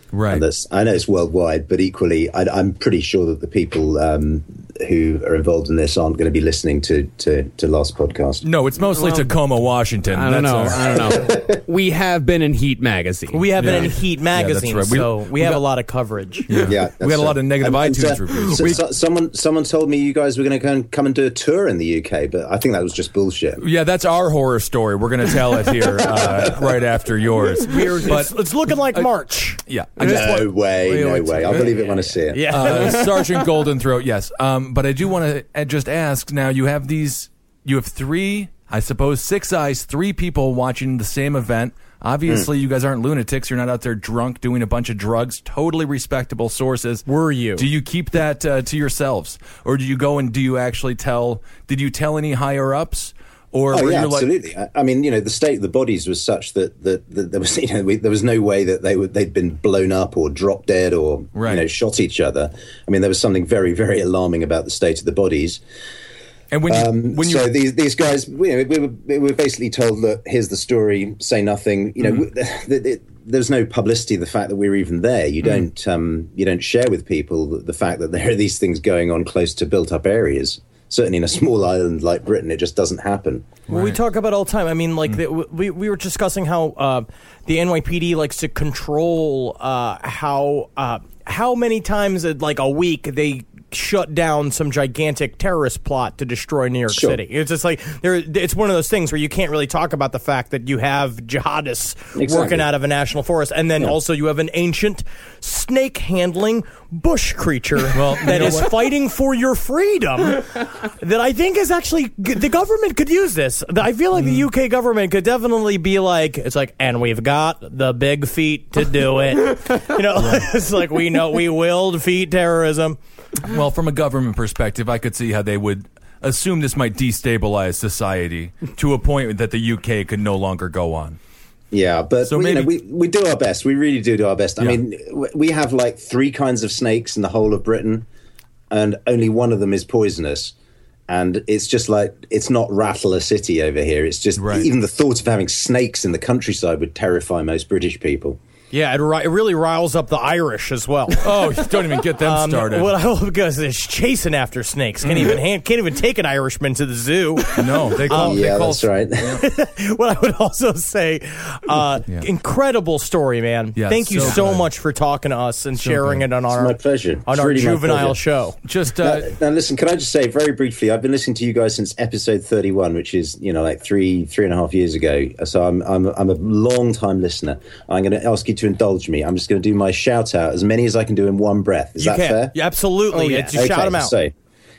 Right. And that's, I know it's worldwide, but equally, I, I'm pretty sure that the people um, who are involved in this aren't going to be listening to, to, to last podcast. No, it's mostly Well, Tacoma, Washington. I don't know. That's I don't know. We have been in Heat magazine. We have been Yeah. in Heat magazine, right. We- so we, we have got- a lot of coverage. Yeah, we had a that's lot of negative and- and, iTunes uh, reviews. so- We- so- someone, someone told me you guys were going to go and come and do a tour in the U K, but I think that was just bullshit. Yeah, that's our horror story. We're going to tell it here uh, right after yours. We're, But it's, it's looking like March. yeah, I just No want- way, Wait, no wait, way. I'll wait. believe it when I see it. Yeah. uh, Sergeant Golden Throat, yes. Um, but I do want to just ask. Now you have these. You have three, I suppose, six eyes, three people watching the same event. Obviously, you guys aren't lunatics. You're not out there drunk doing a bunch of drugs. Totally respectable sources. Were you? Do you keep that uh, to yourselves, or do you go and do you actually tell? Did you tell any higher ups? Or Oh were yeah, you like, absolutely. I, I mean, you know, the state of the bodies was such that that, that there was, you know, we, there was no way that they would they'd been blown up or dropped dead or Right. you know shot each other. I mean, there was something very very alarming about the state of the bodies. And when you, Um, when you, so these these guys, you know, we were we were basically told, look, here's the story, say nothing. You know, Mm-hmm. w- th- th- there's no publicity of the fact that we're even there. Mm. You don't um, you don't share with people the, the fact that there are these things going on close to built up areas. Certainly in a small island like Britain, it just doesn't happen. Well, we talk about it all the time. I mean, like the, we we were discussing how uh, the N Y P D likes to control uh, how uh, how many times uh, like a week they shut down some gigantic terrorist plot to destroy New York Sure. City. It's just like there. It's one of those things where you can't really talk about the fact that you have jihadists Exactly. working out of a national forest, and then Yeah. also you have an ancient snake handling bush creature well, that is fighting for your freedom. That I think is actually the government could use this. I feel like the U K government could definitely be like, it's like, and we've got the big feet to do it. You know, it's like we know we will defeat terrorism. well, from a government perspective, I could see how they would assume this might destabilize society to a point that the U K could no longer go on. Yeah, but So we, you know, maybe- we we do our best. We really do do our best. I Yeah. mean, w- we have like three kinds of snakes in the whole of Britain, and only one of them is poisonous. And it's just like it's not rattle a city over here. It's just Right. even the thought of having snakes in the countryside would terrify most British people. Yeah, it, ri- it really riles up the Irish as well. Oh, don't even get them Um, started. What I because they're chasing after snakes. Can't even hand, can't even take an Irishman to the zoo. no, they call. they yeah, call that's right. What I would also say, uh, Yeah. incredible story, man. Yeah, Thank you so so good. much for talking to us and sharing good. it on It's our my pleasure. on It's our really my juvenile pleasure. show. Just Now, uh, now, listen, can I just say very briefly? I've been listening to you guys since episode thirty-one, which is you know like three three and a half years ago. So I'm I'm I'm a long time listener. I'm going to ask you to indulge me. I'm just going to do my shout out, as many as I can do in one breath. Is You that can. fair? Yeah, absolutely. Oh, yeah. It's- you shout them out. So,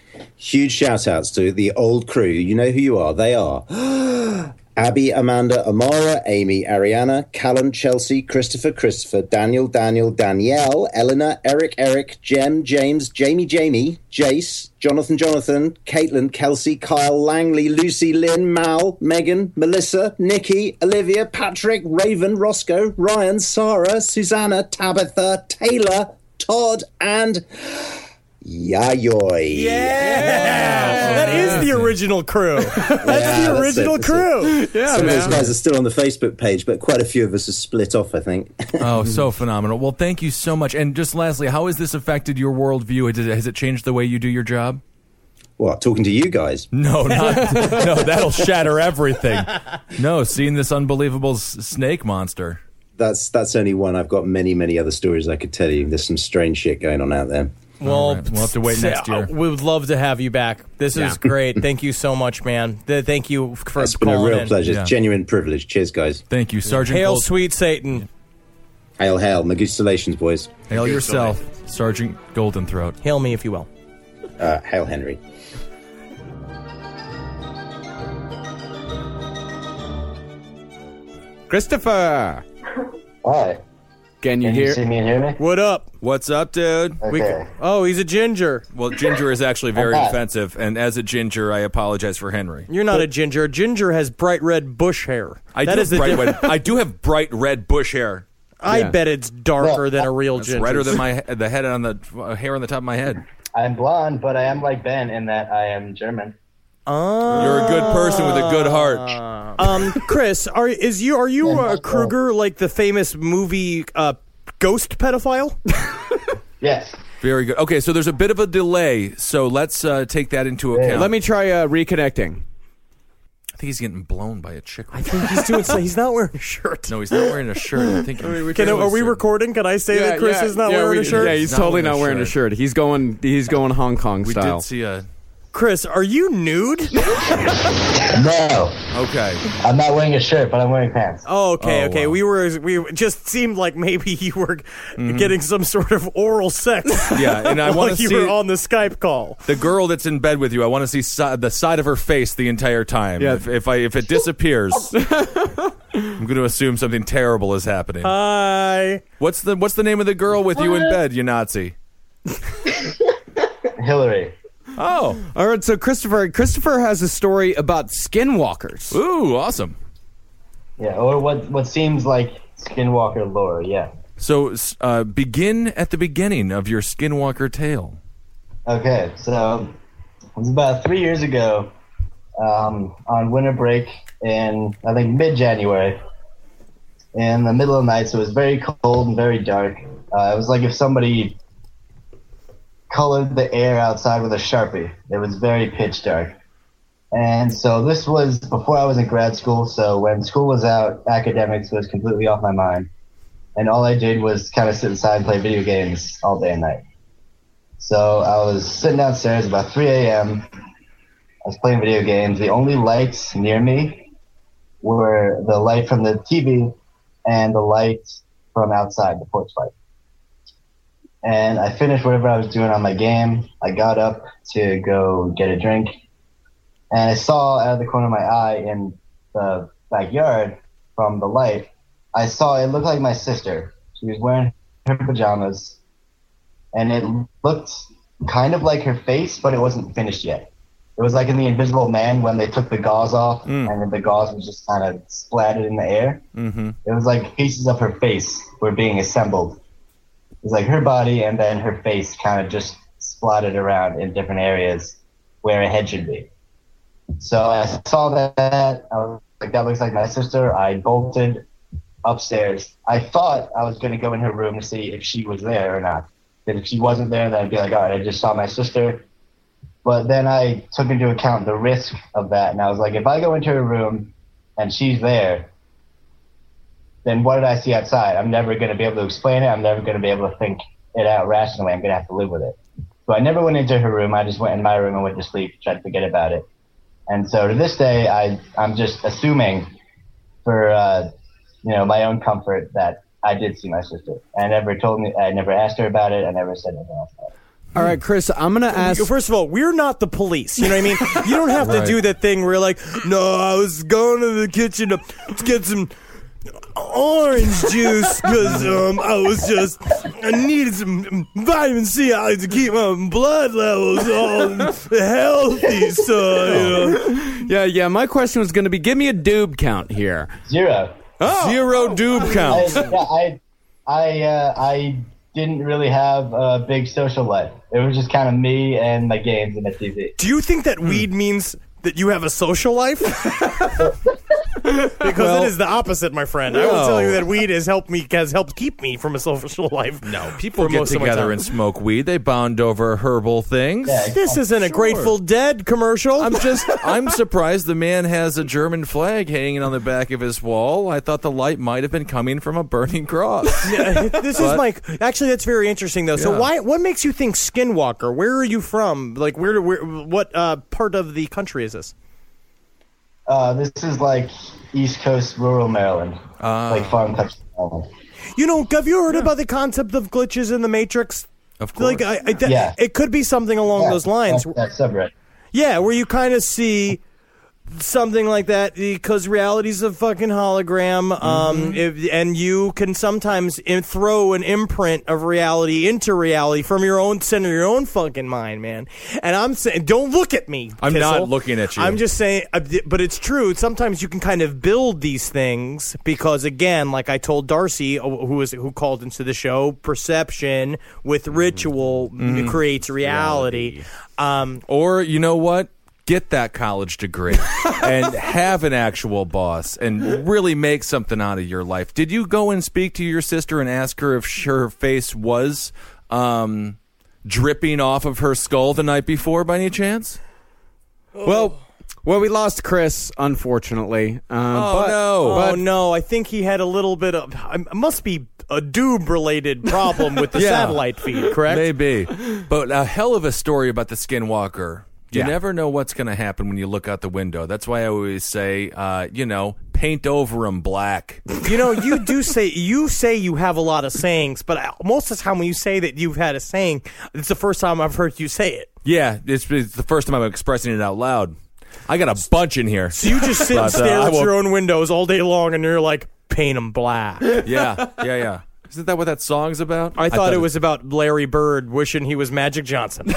huge shout outs to the old crew. You know who you are. They are Abby, Amanda, Amara, Amy, Ariana, Callan, Chelsea, Christopher, Christopher, Daniel, Daniel, Danielle, Eleanor, Eric, Eric, Jem, James, Jamie, Jamie, Jace, Jonathan, Jonathan, Caitlin, Kelsey, Kyle, Langley, Lucy, Lynn, Mal, Megan, Melissa, Nikki, Olivia, Patrick, Raven, Roscoe, Ryan, Sarah, Susanna, Tabitha, Taylor, Todd, and Yayoi. Yeah, that is the original crew. That's Yeah, the that's original it, that's crew. yeah, Some of man. those guys are still on the Facebook page, but quite a few of us are split off, I think. Oh, so phenomenal. Well, thank you so much. And just lastly, how has this affected your worldview? Has it, has it changed the way you do your job? What, talking to you guys? No, not no. That'll shatter everything. No, seeing this unbelievable s- snake monster. That's that's only one. I've got many, many other stories I could tell you. There's some strange shit going on out there. Well, All right. We'll have to wait next year. We would love to have you back. This is great. Thank you so much, man. Th- Thank you for It's been a calling real in. pleasure. Yeah. Genuine privilege. Cheers, guys. Thank you, Sergeant. Hail, Gold- sweet Satan. Hail, hail. Magustalations, boys. Hail yourself, Sergeant Golden Throat. Hail me, if you will. Uh, hail, Henry. Christopher, Hi. can you Can you hear? see me and hear me? What up? What's up, dude? We, Okay. oh, he's a ginger. Well, ginger is actually very Okay. offensive, and as a ginger, I apologize for Henry. You're not a ginger. A ginger has bright red bush hair. I That do is have the bright diff- red. I do have bright red bush hair. I Yeah. bet it's darker Well, than a real It's ginger. redder than my the head on the uh, hair on the top of my head. I'm blonde, but I am like Ben in that I am German. Oh. You're a good person with a good heart. Um, Chris, are is you are you Yeah, uh, that's Kruger, like the famous movie uh, ghost pedophile? Yes. Very good. Okay, so there's a bit of a delay, so let's uh, take that into account. Let me try uh, reconnecting. I think he's getting blown by a chick. I think he's doing so. He's not wearing a shirt. No, he's not wearing a shirt. I think. I mean, Can, are we recording? Can I say that Chris is not yeah, wearing we, a shirt? Yeah, he's Not totally wearing a not wearing a shirt. shirt. He's going. He's going Hong Kong We style. did see a. Chris, are you nude? No, Okay. I'm not wearing a shirt, but I'm wearing pants. Oh, okay, Oh, okay. wow. We were, we just seemed like maybe you were getting some sort of oral sex. Yeah, and I while want to you see were on the Skype call. the girl that's in bed with you. I want to see si- the side of her face the entire time. Yeah. If, if I if it disappears, I'm going to assume something terrible is happening. Hi. What's the What's the name of the girl with you in bed, you Nazi? Hillary. Oh, All right, so Christopher, Christopher has a story about skinwalkers. ooh, awesome. Yeah, or what what seems like Skinwalker lore. Yeah. So uh, begin at the beginning of your Skinwalker tale. Okay, so it was about three years ago, um, on winter break in I think mid-January, in the middle of the night. So it was very cold and very dark. Uh, it was like if somebody colored the air outside with a Sharpie. It was very pitch dark. And so this was before I was in grad school. So when school was out, academics was completely off my mind. And all I did was kind of sit inside and play video games all day and night. So I was sitting downstairs about three a.m. I was playing video games. The only lights near me were the light from the T V and the light from outside, the porch light. And I finished whatever I was doing on my game. I got up to go get a drink. And I saw out of the corner of my eye in the backyard from the light, I saw it looked like my sister. She was wearing her pajamas. And it looked kind of like her face, but it wasn't finished yet. It was like in The Invisible Man when they took the gauze off Mm. and then the gauze was just kind of splattered in the air. Mm-hmm. It was like pieces of her face were being assembled. It was like her body and then her face kind of just splattered around in different areas where a head should be. So I saw that. I was like, that looks like my sister. I bolted upstairs. I thought I was going to go in her room to see if she was there or not. Because if she wasn't there, then I'd be like, all right, I just saw my sister. But then I took into account the risk of that. And I was like, if I go into her room and she's there, then what did I see outside? I'm never going to be able to explain it. I'm never going to be able to think it out rationally. I'm going to have to live with it. So I never went into her room. I just went in my room and went to sleep, tried to forget about it. And so to this day, I, I'm just assuming for, uh, you know, my own comfort that I did see my sister. I never told me, I never asked her about it. I never said anything else about it. All right, Chris, I'm going to ask. First of all, we're not the police. You know what I mean? You don't have to Right. do that thing where you're like, no, I was going to the kitchen to, to get some orange juice because um, I was just, I needed some vitamin C to keep my blood levels all healthy. So, you know. Yeah, yeah, my question was going to be give me a doob count here. Zero. Zero doob I, count. yeah, I, I, uh, I didn't really have a big social life. It was just kind of me and my games and my T V. Do you think that weed means that you have a social life? Because Well- it is the opposite, my friend. I will No. tell you that weed has helped me has helped keep me from a social life. No, people for get most of my together time. and smoke weed. They bond over herbal things. Yeah, This isn't a Grateful Dead commercial. I'm just, I'm surprised the man has a German flag hanging on the back of his wall. I thought the light might have been coming from a burning cross. Yeah, this is my. Actually, that's very interesting, though. So, Yeah. why? What makes you think Skinwalker? Where are you from? Like, where? Where? What uh, part of the country is this? Uh, this is like East Coast, rural Maryland, Ah. like farm country Maryland. You know, have you heard about the concept of glitches in the Matrix? Of course. Like, I, I, th- Yeah. it could be something along Yeah, those lines. That, that subreddit. Yeah, where you kind of see something like that because reality's a fucking hologram, um, if, and you can sometimes in, throw an imprint of reality into reality from your own center, your own fucking mind, man. And I'm saying, don't look at me. I'm Kissel. not looking at you. I'm just saying, uh, but it's true. Sometimes you can kind of build these things because, again, like I told Darcy, uh, who was who called into the show, perception with ritual creates reality. Um, Or, you know what? get that college degree and have an actual boss and really make something out of your life. Did you go and speak to your sister and ask her if her face was um, dripping off of her skull the night before by any chance? Well, well, we lost Chris, unfortunately. Uh, Oh, but, no. Oh no, I think he had a little bit of it must be a Doob-related problem with the Yeah. satellite feed, correct? Maybe. But a hell of a story about the Skinwalker. You Yeah. never know what's going to happen when you look out the window. That's why I always say, uh, you know, paint over them black. You know, you do say you say you have a lot of sayings, but most of the time when you say that you've had a saying, it's the first time I've heard you say it. Yeah, it's, it's the first time I'm expressing it out loud. I got a bunch in here. So you just sit and But, uh, stare I at will- your own windows all day long, and you're like, paint them black. Yeah, yeah, yeah. Isn't that what that song's about? I thought it was about Larry Bird wishing he was Magic Johnson.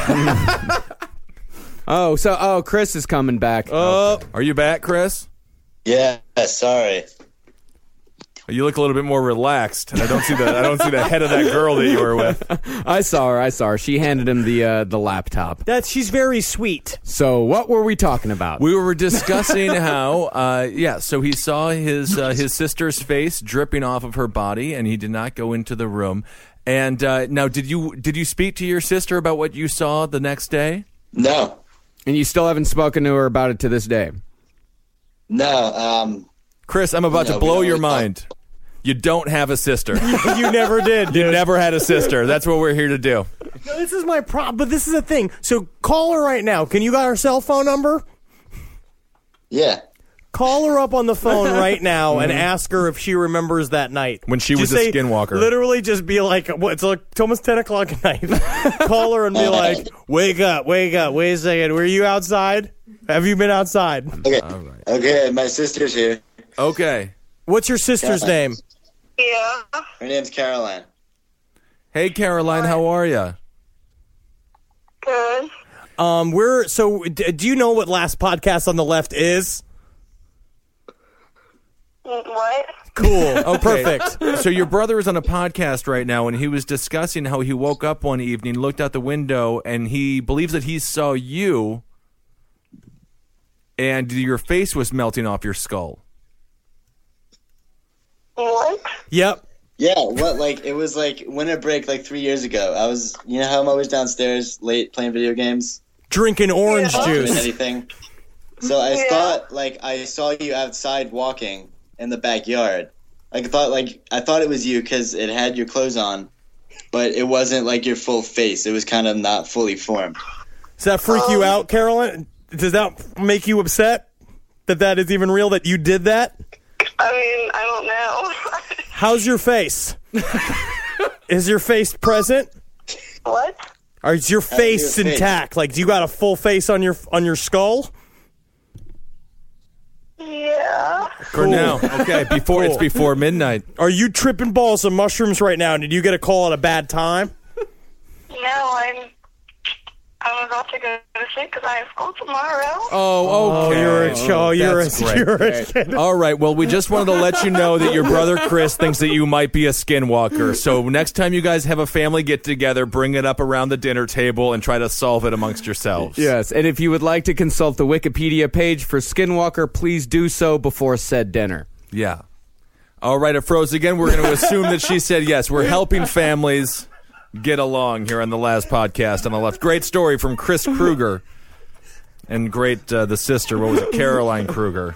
oh, so oh, Chris is coming back. Oh, Are you back, Chris? Yeah, sorry. You look a little bit more relaxed. And I don't see the I don't see the head of that girl that you were with. I saw her. I saw her. She handed him the uh, the laptop. that she's very sweet. So what were we talking about? We were discussing how, uh, yeah. So he saw his uh, his sister's face dripping off of her body, and he did not go into the room. And uh, now, did you did you speak to your sister about what you saw the next day? No, And you still haven't spoken to her about it to this day. no. Um, Chris, I'm about No, to we blow don't your really talk. mind. You don't have a sister. You never did, You dude. never had a sister. That's what we're here to do. No, this is my problem, but this is the thing. So call her right now. Can you got her cell phone number? yeah. Call her up on the phone right now and ask her if she remembers that night. When she Just was a say- skinwalker. Literally just be like, what, it's, like, it's almost ten o'clock at night. Call her and be like, wake up, wake up, wait a second. Were you outside? Have you been outside? Okay. Okay, my sister's here. Okay. What's your sister's name? Yeah. Her name's Caroline. Hey, Caroline, how are you? Good. Um, we're so. D- do you know what Last Podcast on the Left is? What? Cool. Okay. Perfect. So your brother is on a podcast right now, and he was discussing how he woke up one evening, looked out the window, and he believes that he saw you, and your face was melting off your skull. What? Yep. Yeah, what, like, it was like winter break like three years ago. I was, you know how I'm always downstairs late playing video games? Drinking orange Yeah. Doing juice. anything. So I Yeah. thought, like, I saw you outside walking in the backyard. Like, I thought, like, I thought it was you because it had your clothes on, but it wasn't, like, your full face. It was kind of not fully formed. Does that freak you out, Caroline? Does that make you upset that that is even real? That you did that? I mean, I don't know. How's your face? Is your face present? What? Or is your face your face? intact? Like, do you got a full face on your on your skull? Yeah. For now. Okay, before it's Cool. before midnight. Are you tripping balls of mushrooms right now? Did you get a call at a bad time? No, I'm. I'm about to go to sleep because I have school tomorrow. Oh, okay. Oh, you're a cho- you're a, That's great. you're a kid. All right. Well, we just wanted to let you know that your brother Chris thinks that you might be a skinwalker. So next time you guys have a family get together, bring it up around the dinner table and try to solve it amongst yourselves. Yes, and if you would like to consult the Wikipedia page for Skinwalker, please do so before said dinner. Yeah. All right. It froze again. We're going to assume that she said yes. We're helping families get along here on the Last Podcast on the Left. Great story from Chris Kruger. And great, uh, the sister, what was it, Caroline Kruger.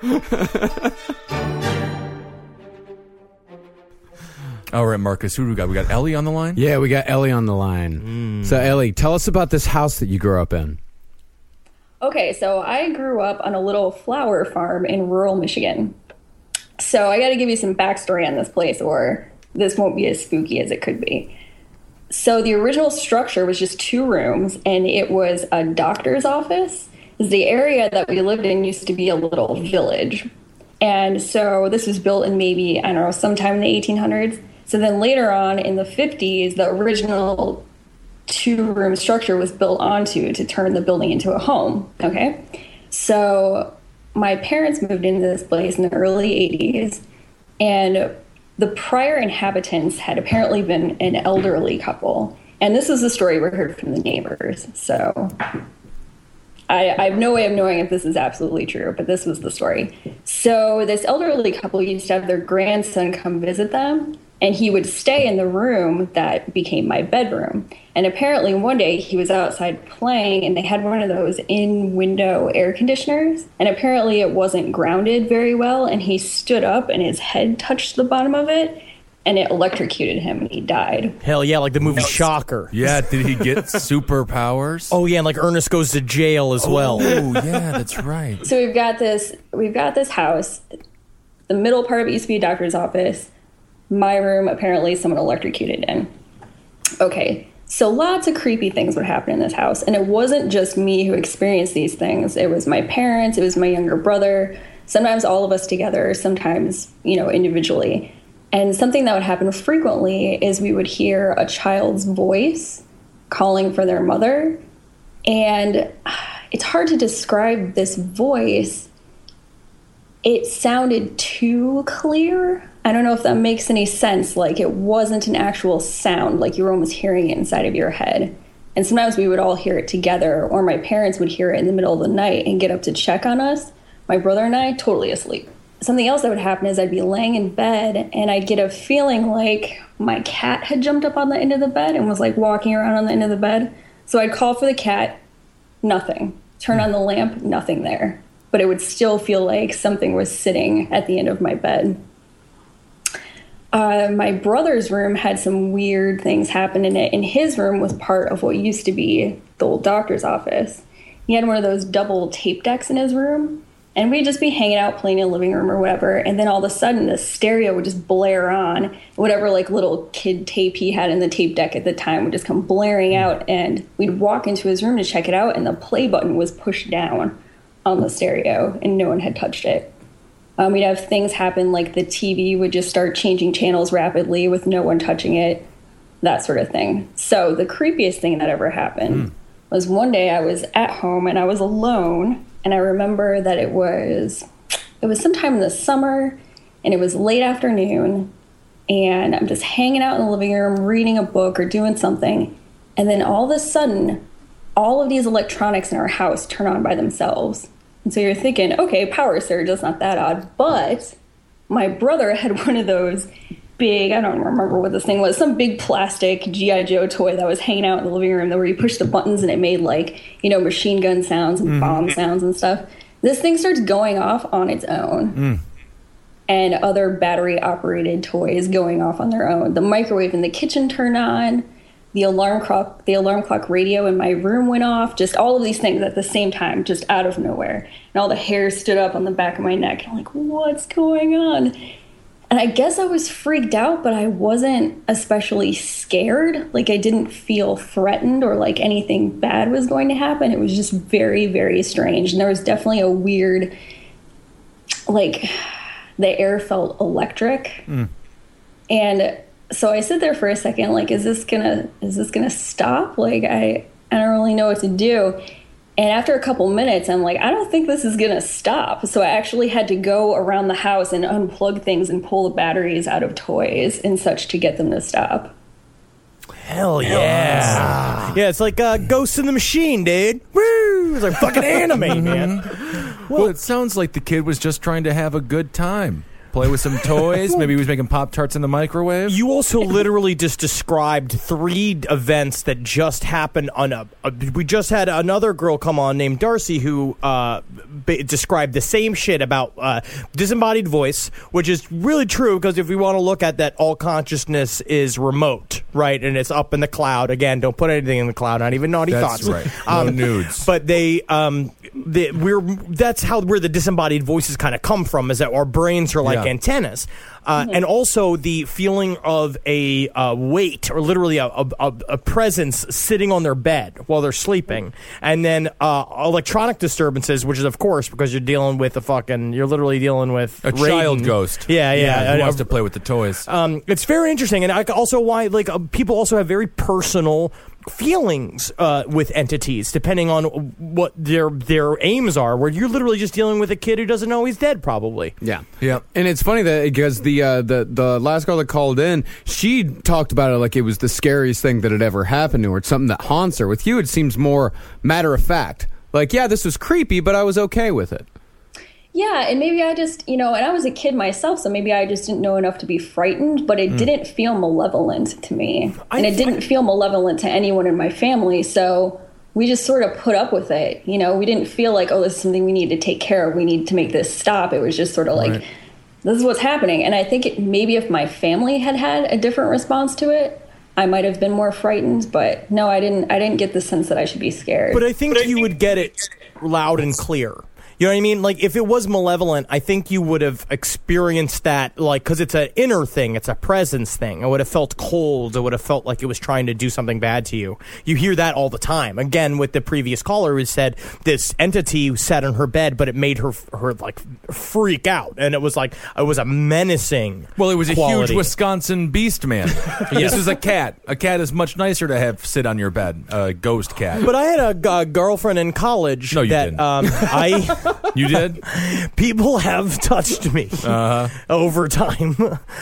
All right, Marcus, who do we got? We got Ellie on the line? Yeah, we got Ellie on the line. So, Ellie, tell us about this house that you grew up in. Okay, so I grew up on a little flower farm in rural Michigan. So I got to give you some backstory on this place, or this won't be as spooky as it could be. So the original structure was just two rooms, and it was a doctor's office. The area that we lived in used to be a little village. And so this was built in maybe, I don't know, sometime in the eighteen hundreds. So then later on in the fifties, the original two-room structure was built onto to turn the building into a home, okay? So my parents moved into this place in the early eighties, and the prior inhabitants had apparently been an elderly couple. And this is the story we heard from the neighbors. So I, I have no way of knowing if this is absolutely true, but this was the story. So this elderly couple used to have their grandson come visit them, and he would stay in the room that became my bedroom. And apparently one day he was outside playing, and they had one of those in-window air conditioners, and apparently it wasn't grounded very well, and he stood up and his head touched the bottom of it, and it electrocuted him, and he died. Hell yeah, like the movie Shocker. Yeah, did he get superpowers? Oh yeah, and like Ernest Goes to Jail as well. Oh yeah, that's right. So we've got this we've got this house. The middle part of it used to be a doctor's office. My room, apparently someone electrocuted in. Okay, so lots of creepy things would happen in this house. And it wasn't just me who experienced these things. It was my parents, it was my younger brother, sometimes all of us together, sometimes, you know, individually. And something that would happen frequently is we would hear a child's voice calling for their mother. And it's hard to describe this voice. It sounded too clear. I don't know if that makes any sense. Like, it wasn't an actual sound, like you were almost hearing it inside of your head. And sometimes we would all hear it together, or my parents would hear it in the middle of the night and get up to check on us. My brother and I, totally asleep. Something else that would happen is I'd be laying in bed and I'd get a feeling like my cat had jumped up on the end of the bed and was like walking around on the end of the bed. So I'd call for the cat, nothing. Turn on the lamp, nothing there. But it would still feel like something was sitting at the end of my bed. Uh, my brother's room had some weird things happen in it, and his room was part of what used to be the old doctor's office. He had one of those double tape decks in his room, and we'd just be hanging out playing in the living room or whatever, and then all of a sudden the stereo would just blare on. Whatever like little kid tape he had in the tape deck at the time would just come blaring out, and we'd walk into his room to check it out, and the play button was pushed down on the stereo, and no one had touched it. Um, we'd have things happen like the T V would just start changing channels rapidly with no one touching it, that sort of thing. So the creepiest thing that ever happened mm. was one day I was at home and I was alone, and I remember that it was it was sometime in the summer, and it was late afternoon, and I'm just hanging out in the living room reading a book or doing something, and then all of a sudden all of these electronics in our house turn on by themselves. And so you're thinking, okay, power surge, that's not that odd. But my brother had one of those big, I don't remember what this thing was, some big plastic G I Joe toy that was hanging out in the living room where you push the buttons and it made like, you know, machine gun sounds and mm-hmm. bomb sounds and stuff. This thing starts going off on its own. Mm. And other battery operated toys going off on their own. The microwave in the kitchen turned on. The alarm clock, the alarm clock radio in my room went off. Just all of these things at the same time, just out of nowhere. And all the hair stood up on the back of my neck. I'm like, what's going on? And I guess I was freaked out, but I wasn't especially scared. Like, I didn't feel threatened or like anything bad was going to happen. It was just very, very strange. And there was definitely a weird, like, the air felt electric. Mm. And so I sit there for a second, like, is this gonna, is this gonna stop? Like, I, I don't really know what to do. And after a couple minutes, I'm like, I don't think this is gonna stop. So I actually had to go around the house and unplug things and pull the batteries out of toys and such to get them to stop. Hell yeah. Yeah, it's like uh, Ghost in the Machine, dude. Woo! It's like fucking anime, man. Well, it sounds like the kid was just trying to have a good time. Play with some toys. Maybe he was making Pop-Tarts in the microwave. You also literally just described three events that just happened on a, a we just had another girl come on named Darcy who uh, b- described the same shit about uh, disembodied voice, which is really true because if we want to look at that, all consciousness is remote, right? And it's up in the cloud. Again, don't put anything in the cloud, not even naughty that's thoughts. Right. No um, nudes. But they, um, they, we're that's how where the disembodied voices kind of come from, is that our brains are like yeah. antennas. Uh, mm-hmm. And also the feeling of a uh, weight, or literally a, a, a presence sitting on their bed while they're sleeping. And then uh, electronic disturbances, which is, of course, because you're dealing with a fucking, you're literally dealing with a Raiden. child ghost. Yeah, yeah. yeah who uh, wants to play with the toys. Um, it's very interesting. And I, also why, like, uh, people also have very personal feelings uh, with entities, depending on what their their aims are, where you're literally just dealing with a kid who doesn't know he's dead, probably. Yeah. Yeah. And it's funny that because the uh, the the last girl that called in, she talked about it like it was the scariest thing that had ever happened to her. It's something that haunts her. With you, it seems more matter of fact. Like, yeah, this was creepy, but I was okay with it. Yeah, and maybe I just, you know, and I was a kid myself, so maybe I just didn't know enough to be frightened, but it mm. didn't feel malevolent to me. I, and it didn't feel malevolent to anyone in my family, so we just sort of put up with it. You know, we didn't feel like, oh, this is something we need to take care of. We need to make this stop. It was just sort of like, right. this is what's happening. And I think it, maybe if my family had had a different response to it, I might have been more frightened. But no, I didn't. I didn't get the sense that I should be scared. But I think but you I think would get it loud and clear. You know what I mean? Like, if it was malevolent, I think you would have experienced that, like, because it's an inner thing. It's a presence thing. It would have felt cold. It would have felt like it was trying to do something bad to you. You hear that all the time. Again, with the previous caller who said this entity sat on her bed, but it made her, her like, freak out. And it was like, it was a menacing Well, it was quality. a huge Wisconsin beast man. This is a cat. A cat is much nicer to have sit on your bed. A ghost cat. But I had a, a girlfriend in college no, you that didn't. Um, I... You did? People have touched me uh-huh. over time.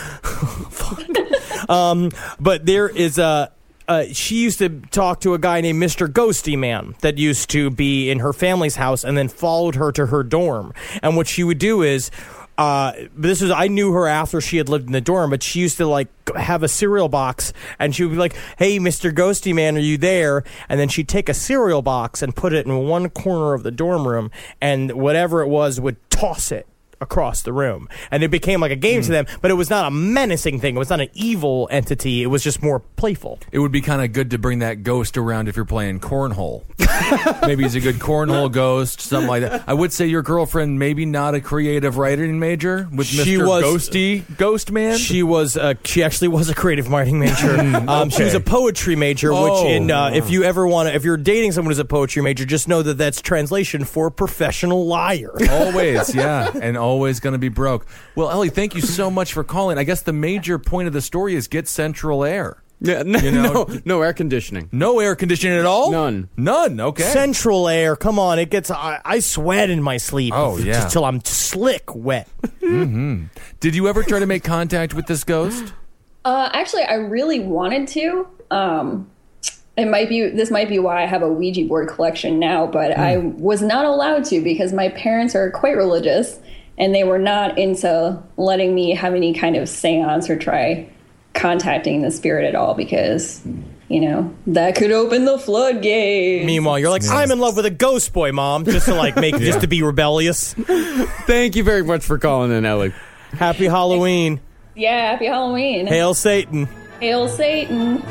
um, but there is a... Uh, she used to talk to a guy named Mister Ghosty Man that used to be in her family's house and then followed her to her dorm. And what she would do is... Uh, this is I knew her after she had lived in the dorm, but she used to like have a cereal box, and she would be like, "Hey, Mister Ghosty Man, are you there?" And then she'd take a cereal box and put it in one corner of the dorm room, and whatever it was would toss it across the room, and it became like a game mm. to them. But it was not a menacing thing. It was not an evil entity. It was just more playful. It would be kind of good to bring that ghost around if you're playing cornhole. Maybe he's a good cornhole ghost, something like that. I would say your girlfriend maybe not a creative writing major with she Mister was, Ghosty Ghost Man. She was. Uh, she actually was a creative writing major. um, okay. She was a poetry major. Oh. Which, in uh, if you ever want to, if you're dating someone who's a poetry major, just know that that's translation for professional liar. Always, yeah, and always going to be broke. Well, Ellie, thank you so much for calling. I guess the major point of the story is get central air. Yeah, no, you know? no, no air conditioning. No air conditioning at all? None. None, okay. Central air, come on. It gets, I, I sweat in my sleep. Oh, yeah. Until I'm slick wet. Mm-hmm. Did you ever try to make contact with this ghost? Uh, actually, I really wanted to. Um, it might be, this might be why I have a Ouija board collection now, but mm. I was not allowed to because my parents are quite religious, and they were not into letting me have any kind of seance or try contacting the spirit at all because, you know, that could open the floodgates. Meanwhile, you're like, yes. I'm in love with a ghost boy, Mom, just to like make, yeah. just to be rebellious. Thank you very much for calling in, Ellie. Happy Halloween. Yeah, happy Halloween. Hail Satan. Hail Satan.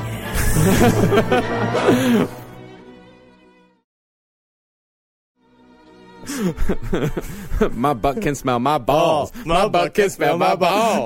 My butt can smell my balls. Oh, my, my butt can smell my balls.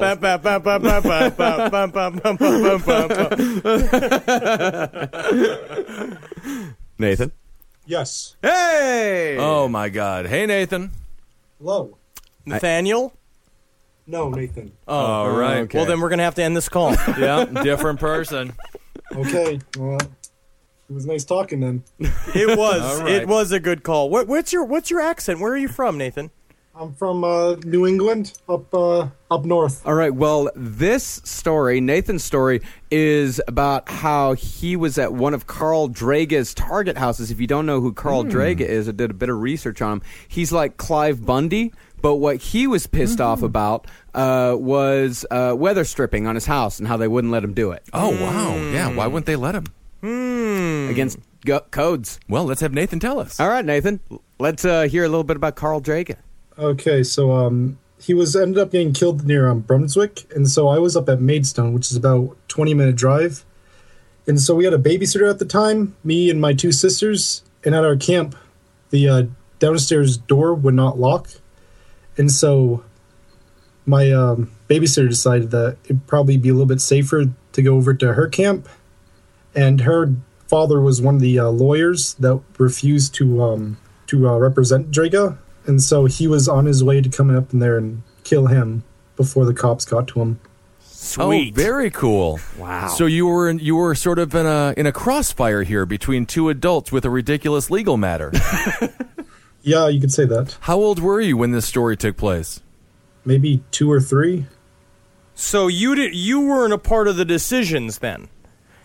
Nathan? Yes. Hey! Oh, my God. Hey, Nathan. Hello. Nathaniel? No, Nathan. Oh, all right. Okay. Well, then we're going to have to end this call. Yeah, different person. Okay. Well, it was nice talking then. It was. Right. It was a good call. What, what's your What's your accent? Where are you from, Nathan? I'm from uh, New England, up uh, up north. All right. Well, this story, Nathan's story, is about how he was at one of Carl Drage's target houses. If you don't know who Carl mm. Drage is, I did a bit of research on him. He's like Clive Bundy, but what he was pissed mm-hmm. off about uh, was uh, weather stripping on his house and how they wouldn't let him do it. Oh, wow. Yeah, why wouldn't they let him? Hmm. Against go- codes. Well, let's have Nathan tell us. All right, Nathan. Let's uh, hear a little bit about Carl Drage. Okay, so um, he was ended up getting killed near um, Brunswick, and so I was up at Maidstone, which is about a twenty-minute drive. And so we had a babysitter at the time, me and my two sisters, and at our camp, the uh, downstairs door would not lock. And so my um, babysitter decided that it'd probably be a little bit safer to go over to her camp. And her father was one of the uh, lawyers that refused to um, to uh, represent Draga. And so he was on his way to coming up in there and kill him before the cops got to him. Sweet. Oh, very cool. Wow. So you were in, you were sort of in a in a crossfire here between two adults with a ridiculous legal matter. Yeah, you could say that. How old were you when this story took place? Maybe two or three. So you did you weren't a part of the decisions then?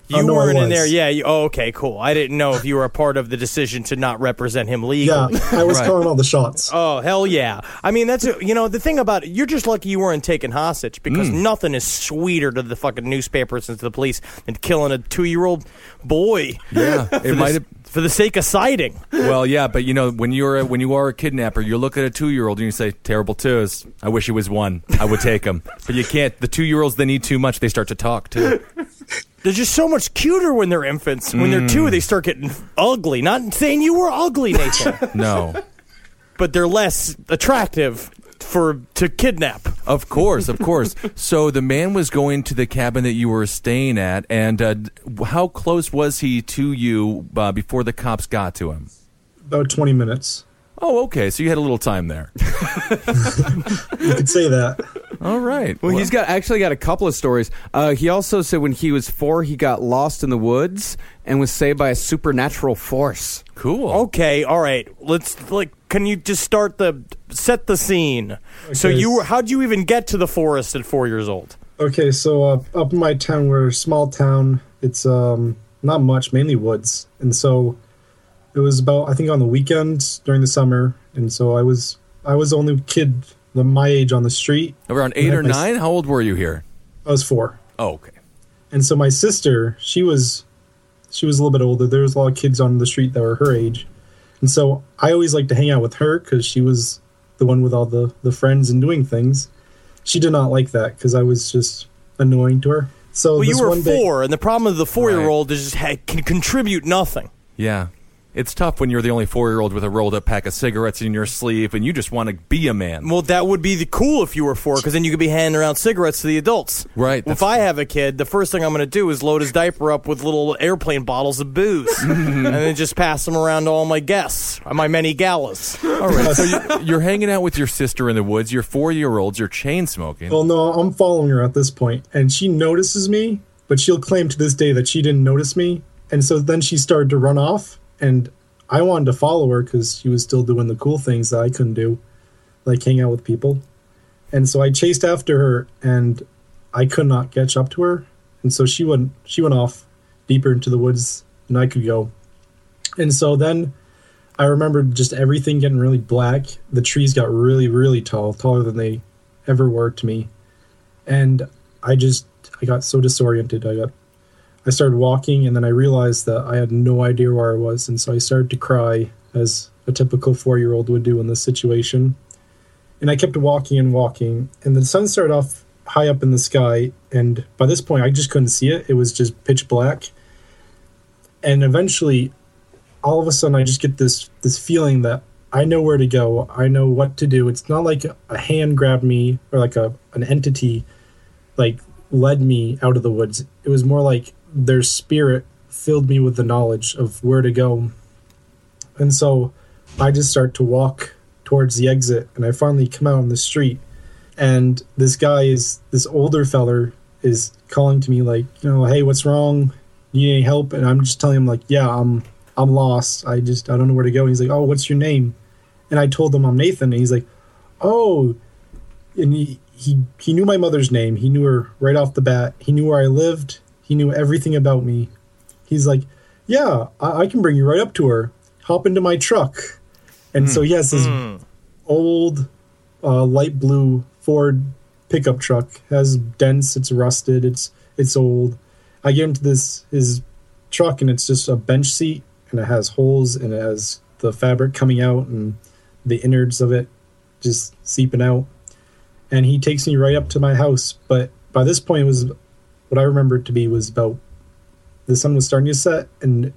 You Oh, no, I weren't in was. there, yeah. You, oh, okay, cool. I didn't know if you were a part of the decision to not represent him legally. Yeah, I was calling all the shots. Oh, hell yeah. I mean, that's, a, you know, the thing about it, you're just lucky you weren't taken hostage because Mm. nothing is sweeter to the fucking newspapers and to the police than killing a two-year-old boy. Yeah, for, it might the, have. for the sake of citing. Well, yeah, but you know, when you're a, when you are a kidnapper, you look at a two-year-old and you say, "Terrible twos. I wish he was one. I would take him." But you can't. The two-year-olds, they need too much. They start to talk too. They're just so much cuter when they're infants. When they're two, they start getting ugly. Not saying you were ugly, Nathan. No, but they're less attractive for to kidnap. of course, of course. So the man was going to the cabin that you were staying at, and uh, how close was he to you uh, before the cops got to him? About twenty minutes. Oh, okay. So you had a little time there. You could say that. All right. Well, he's got actually got a couple of stories. Uh, he also said when he was four, he got lost in the woods and was saved by a supernatural force. Cool. Okay, all right. Let's like. Can you just start the set the scene? So Okay. you were. How'd you even get to the forest at four years old? Okay, so uh, up in my town, we're a small town. It's um, not much, mainly woods. And so it was about, I think, on the weekends during the summer. And so I was I was the only kid the, my age on the street. Around eight or nine? How old were you here? I was four. Oh, okay. And so my sister, she was she was a little bit older. There was a lot of kids on the street that were her age. And so I always liked to hang out with her because she was the one with all the, the friends and doing things. She did not like that because I was just annoying to her. So Well, this you were one day- four, and the problem with the four-year-old is just ha- can contribute nothing. Yeah. It's tough when you're the only four-year-old with a rolled-up pack of cigarettes in your sleeve and you just want to be a man. Well, that would be the cool if you were four, because then you could be handing around cigarettes to the adults. Right. Well, if I have a kid, the first thing I'm going to do is load his diaper up with little airplane bottles of booze, and then just pass them around to all my guests, my many galas. All right, so you- you're hanging out with your sister in the woods. You're four-year-olds. You're chain-smoking. Well, no, I'm following her at this point, and she notices me, but she'll claim to this day that she didn't notice me. And so then she started to run off, and I wanted to follow her because she was still doing the cool things that I couldn't do, like hang out with people. And so I chased after her, and I could not catch up to her. And so she went she went off deeper into the woods than I could go. And so then I remembered just everything getting really black. The trees got really, really tall, taller than they ever were to me. And I just I got so disoriented. I got I started walking, and then I realized that I had no idea where I was, and so I started to cry, as a typical four-year-old would do in this situation. And I kept walking and walking, and the sun started off high up in the sky, and by this point, I just couldn't see it. It was just pitch black. And eventually, all of a sudden, I just get this this feeling that I know where to go. I know what to do. It's not like a hand grabbed me, or like a an entity, like, led me out of the woods. It was more like their spirit filled me with the knowledge of where to go. And so I just start to walk towards the exit, and I finally come out on the street, and this guy is this older feller is calling to me like, you know, hey, what's wrong? Need any help? And I'm just telling him like, yeah, I'm I'm lost. I just I don't know where to go. And he's like, oh, what's your name? And I told him I'm Nathan, and he's like, oh, and he he he knew my mother's name. He knew her right off the bat. He knew where I lived. He knew everything about me. He's like, yeah, I, I can bring you right up to her. Hop into my truck. And mm. so he has this mm. old uh, light blue Ford pickup truck. It has dents. It's rusted. It's it's old. I get into this his truck, and it's just a bench seat, and it has holes, and it has the fabric coming out and the innards of it just seeping out. And he takes me right up to my house. But by this point, it was what I remembered to be was about the sun was starting to set, and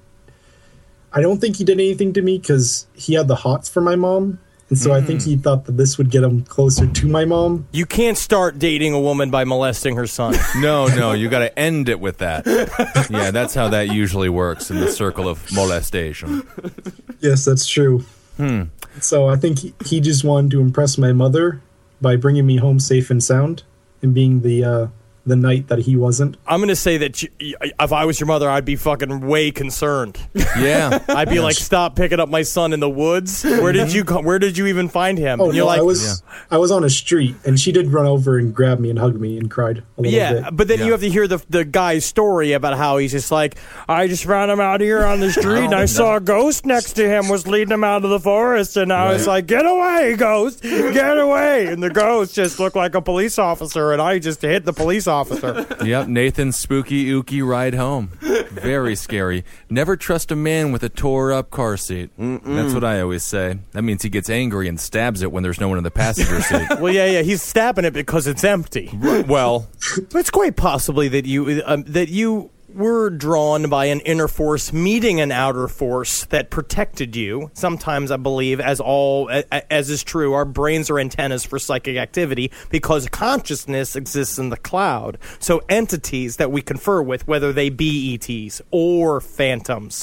I don't think he did anything to me because he had the hots for my mom, and so mm. I think he thought that this would get him closer to my mom. You can't start dating a woman by molesting her son. No, no, you got to end it with that. Yeah, that's how that usually works in the circle of molestation. Yes, that's true. Hmm. So I think he, he just wanted to impress my mother by bringing me home safe and sound and being the uh, the night that he wasn't. I'm gonna say that you, if I was your mother, I'd be fucking way concerned. Yeah, I'd be like, stop picking up my son in the woods. Where did you co- Where did you even find him? Oh, and you're no, like, I was yeah. I was on a street, and she did run over and grab me and hug me and cried a little Yeah, bit. but then Yeah. you have to hear the the guy's story about how he's just like, I just found him out here on the street, and I saw a ghost next to him was leading him out of the forest, and I was Right. like, get away, ghost, get away, and the ghost just looked like a police officer, and I just hit the police officer. Yep, Nathan's spooky ooky ride home. Very scary. Never trust a man with a tore up car seat. That's what I always say. That means he gets angry and stabs it when there's no one in the passenger seat. Well, yeah, yeah, he's stabbing it because it's empty. Well, It's quite possibly that you um, that you were drawn by an inner force meeting an outer force that protected you. Sometimes, I believe, as all a- as is true, our brains are antennas for psychic activity because consciousness exists in the cloud. So entities that we confer with, whether they be E Ts or phantoms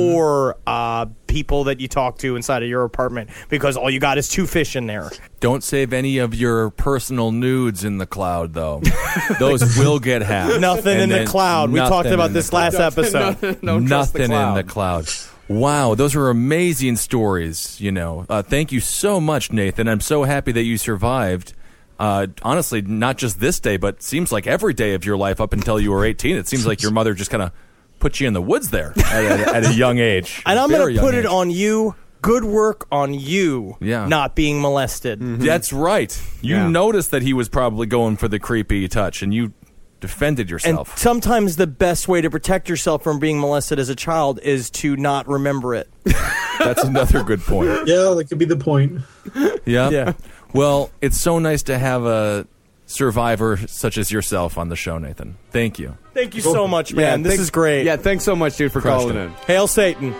or uh, people that you talk to inside of your apartment, because all you got is two fish in there. don't save any of your personal nudes in the cloud, though. Those will get hacked. Nothing And in the then cloud. We nothing talked about in the this last cloud. episode. Don't trust the Nothing in cloud. the cloud. Wow, those are amazing stories. You know, uh, thank you so much, Nathan. I'm so happy that you survived. Uh, honestly, not just this day, but seems like every day of your life up until you were eighteen. It seems like your mother just kind of put you in the woods there at, at, at a young age. And I'm Very going to young put it age. on you. Good work on you. Yeah. Not being molested. That's right. You Yeah. noticed that he was probably going for the creepy touch, and you defended And yourself. sometimes the best way to protect yourself from being molested as a child is to not remember it. That's another good point. Yeah, that could be the point. Yeah. Yeah. Well, it's so nice to have a survivor such as yourself on the show, Nathan. Thank you. Thank you so much, man. this thank- is great. Yeah, thanks so much, dude, for Crushed calling it. in. Hail Satan.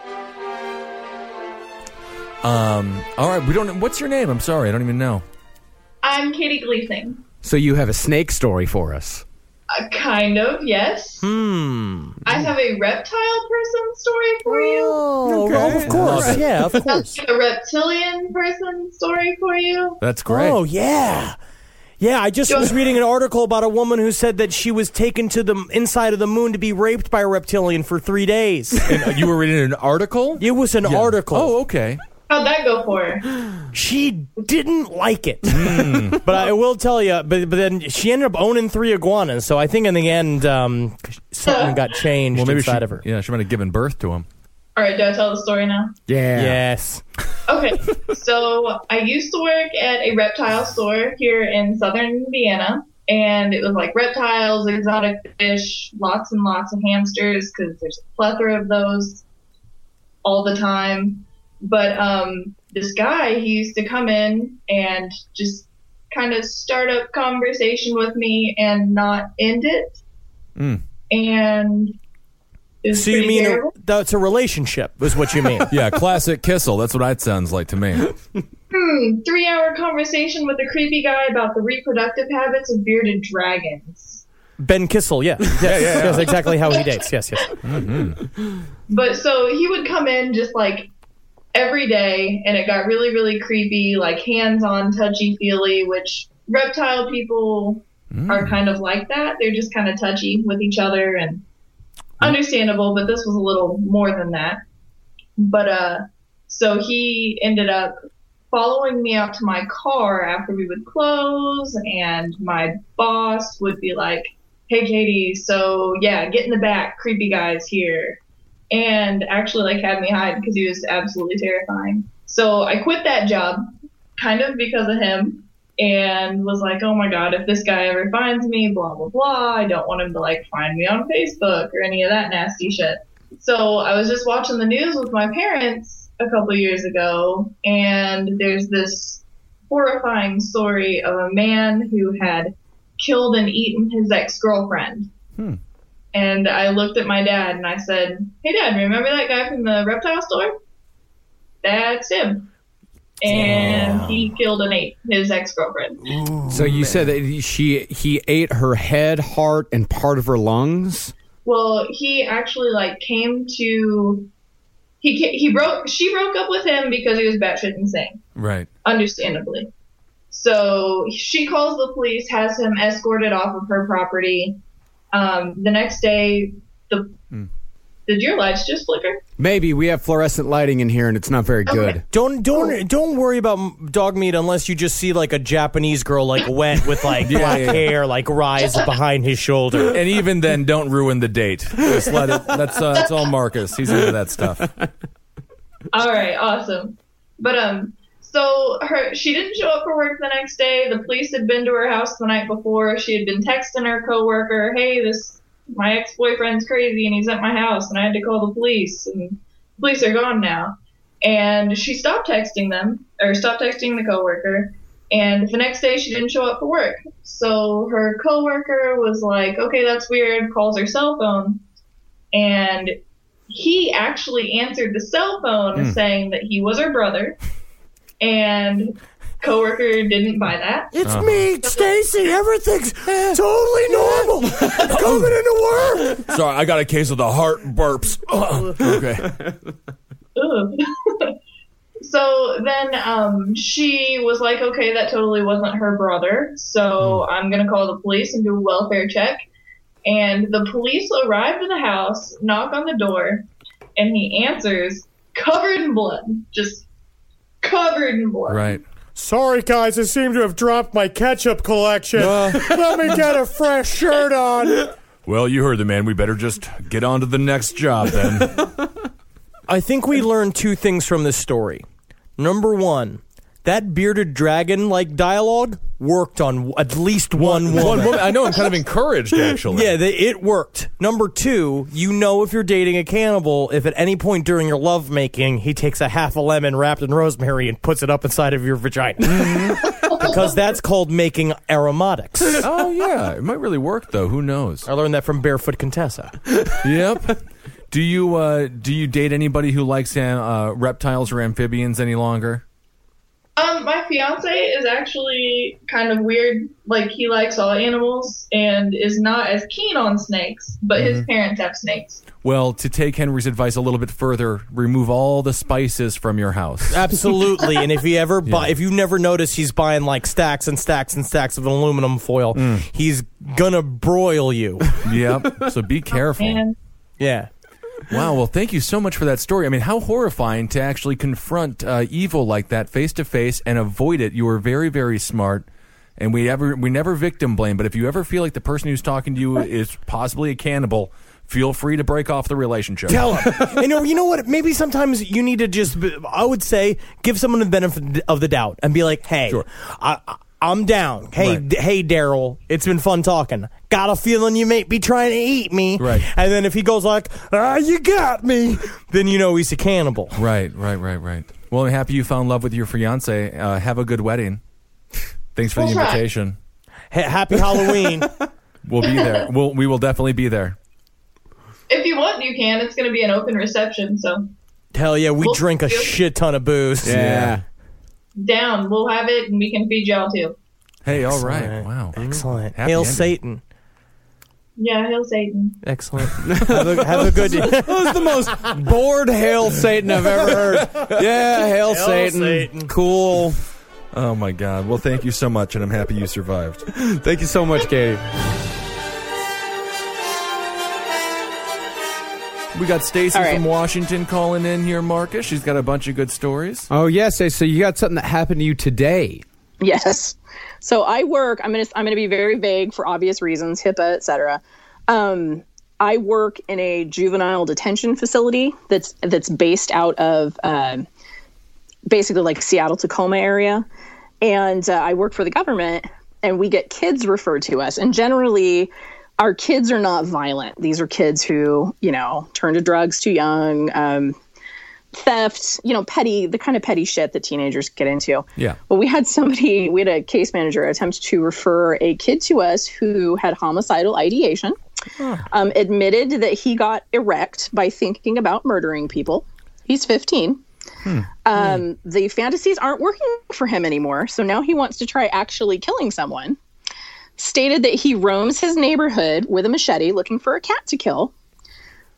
Um. All right. We don't. What's your name? I'm sorry. I don't even know. I'm Katie Gleasing. So you have a snake story for us. Uh, kind of, yes. Hmm. I have a reptile person story for you. Oh, Okay. well, of course. Love it. Yeah, of course. A reptilian person story for you. That's great. Oh, yeah. Yeah, I just was reading an article about a woman who said that she was taken to the inside of the moon to be raped by a reptilian for three days. And, uh, you were reading an article? It was an Yeah. article. Oh, okay. How'd that go for her? She didn't like it. But I will tell you, but, but then she ended up owning three iguanas. So I think in the end, um, something got changed Well, maybe inside she, of her. yeah, she might have given birth to him. All right, do I tell the story now? Yeah. Yes. Okay, so I used to work at a reptile store here in southern Indiana, and it was like reptiles, exotic fish, lots and lots of hamsters, because there's a plethora of those all the time. But um, this guy, he used to come in and just kind of start up conversation with me and not end it. Mm. And it was So you pretty mean a, terrible. that's a relationship, is what you mean? Yeah, classic Kissel. That's what that sounds like to me. Hmm, three-hour conversation with a creepy guy about the reproductive habits of bearded dragons. Ben Kissel, yeah. Yes, yeah, yeah. That's exactly how he dates. Yes, yes. But so he would come in just like every day, and it got really, really creepy, like hands-on, touchy-feely, which reptile people are kind of like that. They're just kind of touchy with each other, and understandable, but this was a little more than that. But uh, so he ended up following me out to my car after we would close, and my boss would be like, hey, Katie, so yeah, get in the back, creepy guy's here. And actually like had me hide because he was absolutely terrifying. So I quit that job kind of because of him, and was like, oh my God, if this guy ever finds me, blah, blah, blah, I don't want him to like find me on Facebook or any of that nasty shit. So I was just watching the news with my parents a couple years ago, and there's this horrifying story of a man who had killed and eaten his ex-girlfriend. Hmm. And I looked at my dad and I said, hey, Dad, remember that guy from the reptile store? That's him. And he killed and ate his ex-girlfriend. So you said that she he ate her head, heart, and part of her lungs? Well, he actually, like, came to... He he broke. She broke up with him because he was batshit insane. Right. Understandably. So she calls the police, has him escorted off of her property. Um, the next day, the Mm. did your lights just flicker? Maybe we have fluorescent lighting in here, and it's not very good. Okay. Don't don't don't worry about m- dog meat unless you just see like a Japanese girl like wet with like Yeah, black yeah. hair like rise behind his shoulder. And even then, don't ruin the date. Just let it. That's uh, that's all Marcus. He's into that stuff. All right, awesome. But um, so her she didn't show up for work the next day. The police had been to her house the night before. She had been texting her coworker, "Hey, this my ex-boyfriend's crazy and he's at my house and I had to call the police and the police are gone now." And she stopped texting them or stopped texting the coworker. And the next day she didn't show up for work. So her coworker was like, "Okay, that's weird." Calls her cell phone, and he actually answered the cell phone Mm. saying that he was her brother, and coworker didn't buy that. It's Uh-huh. me, Stacy. Everything's totally normal. Coming into work. Sorry, I got a case of the heart burps. Okay. Ugh. So then um, she was like, "Okay, that totally wasn't her brother, so I'm going to call the police and do a welfare check." And the police arrive to the house, knock on the door, and he answers covered in blood. Just covered in blood. Right. Sorry, guys. I seem to have dropped my ketchup collection. Let me get a fresh shirt on. Well, you heard the man. We better just get on to the next job then. I think we learned two things from this story. Number one, that bearded dragon-like dialogue worked on at least one woman. One woman. I know. I'm kind of encouraged, actually. Yeah, they, it worked. Number two, you know if you're dating a cannibal if at any point during your lovemaking he takes a half a lemon wrapped in rosemary and puts it up inside of your vagina. Because that's called making aromatics. Oh, yeah. It might really work, though. Who knows? I learned that from Barefoot Contessa. Yep. Do you uh, do you date anybody who likes uh, reptiles or amphibians any longer? Um, my fiance is actually kind of weird. Like, he likes all animals and is not as keen on snakes, but his Mhm. parents have snakes. Well, to take Henry's advice a little bit further, remove all the spices from your house. Absolutely. And if you ever buy, if you never notice he's buying like stacks and stacks and stacks of aluminum foil, he's gonna broil you. Yep. So be careful. And Yeah. Wow. Well, thank you so much for that story. I mean, how horrifying to actually confront uh, evil like that face to face and avoid it. You were very, very smart. And we ever we never victim blame. But if you ever feel like the person who's talking to you is possibly a cannibal, feel free to break off the relationship. Tell him. you know, you know what? Maybe sometimes you need to just, I would say, give someone the benefit of the doubt and be like, hey, Sure. I, I, I'm down. Hey, Right. d- hey, Daryl, it's been fun talking. Got a feeling you may be trying to eat me. Right. And then if he goes like, ah, you got me, then you know he's a cannibal. Right, right, right, right. Well, I'm happy you found love with your fiance. Uh, have a good wedding. Thanks for the We'll try. invitation. Ha- happy Halloween. We'll be there. We'll, we will definitely be there. If you want, you can. It's going to be an open reception, so Hell yeah, we Well, drink a yeah. shit ton of booze. Yeah. down. We'll have it, and we can feed y'all too. Hey, all right. Excellent. Wow. Excellent. Happy Hail ending. Satan. Yeah, hail Satan. Excellent. have, a, have a good That was the most bored Hail Satan I've ever heard. Yeah, Hail, Hail Satan. Satan. Cool. Oh, my God. Well, thank you so much, and I'm happy you survived. Thank you so much, Katie. We got Stacy All right. from Washington calling in here, Marcus. She's got a bunch of good stories. Oh, yes. So you got something that happened to you today. Yes. So I work. I'm gonna. I'm gonna be very vague for obvious reasons, HIPAA, et cetera. Um, I work in a juvenile detention facility that's that's based out of um, basically like Seattle Tacoma area, and uh, I work for the government, and we get kids referred to us, and generally, our kids are not violent. These are kids who, you know, turn to drugs too young. Um, theft, you know, petty, the kind of petty shit that teenagers get into. Yeah. Well, we had somebody, we had a case manager attempt to refer a kid to us who had homicidal ideation, um, admitted that he got erect by thinking about murdering people. He's fifteen. Hmm. Um, the fantasies aren't working for him anymore. So now he wants to try actually killing someone. Stated that he roams his neighborhood with a machete looking for a cat to kill.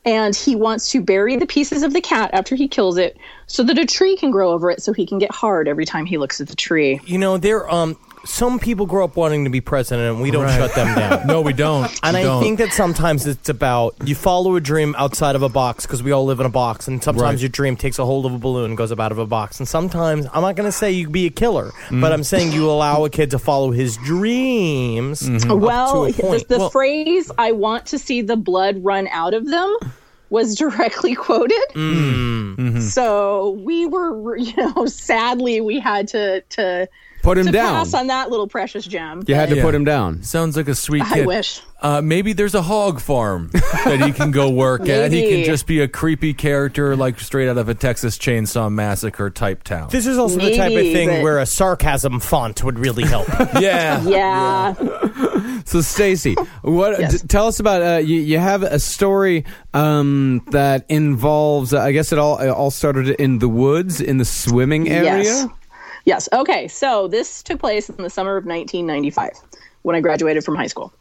And he wants to bury the pieces of the cat after he kills it so that a tree can grow over it so he can get hard every time he looks at the tree. You know, there um some people grow up wanting to be president and we don't Right. shut them down. No, we don't. And We I don't. think that sometimes it's about you follow a dream outside of a box because we all live in a box, and sometimes Right. your dream takes a hold of a balloon and goes up out of a box. And sometimes I'm not going to say you be a killer, but I'm saying you allow a kid to follow his dreams. Mm-hmm. up Well, to a the, point. the Well, phrase "I want to see the blood run out of them" was directly quoted. mm. Mm-hmm. So we were, you know, sadly we had to to Put him to down. pass on that little precious gem. You had to Yeah. put him down. Sounds like a sweet I kid. wish. Uh, maybe there's a hog farm that he can go work at. He Maybe. can just be a creepy character, like straight out of a Texas Chainsaw Massacre type town. This is also the type of Maybe, thing but- where a sarcasm font would really help. yeah. Yeah. So, Stacy, what? Yes. d- tell us about. Uh, you, you have a story um, that involves. Uh, I guess it all it all started in the woods, in the swimming area. Yes. Yes. Okay. So this took place in the summer of nineteen ninety-five when I graduated from high school.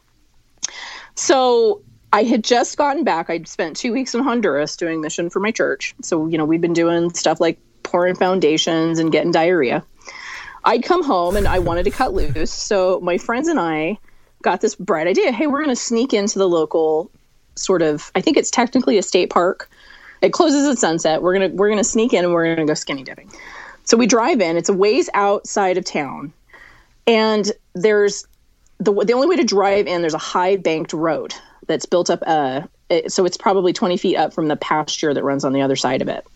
So I had just gotten back. I'd spent two weeks in Honduras doing mission for my church. So, you know, we'd been doing stuff like pouring foundations and getting diarrhea. I'd come home and I wanted to cut loose. So my friends and I got this bright idea. Hey, we're going to sneak into the local sort of, I think it's technically a state park. It closes at sunset. We're going to, we're going to sneak in and we're going to go skinny dipping. So we drive in. It's a ways outside of town. And there's the the only way to drive in, there's a high banked road that's built up. Uh, it, so it's probably twenty feet up from the pasture that runs on the other side of it.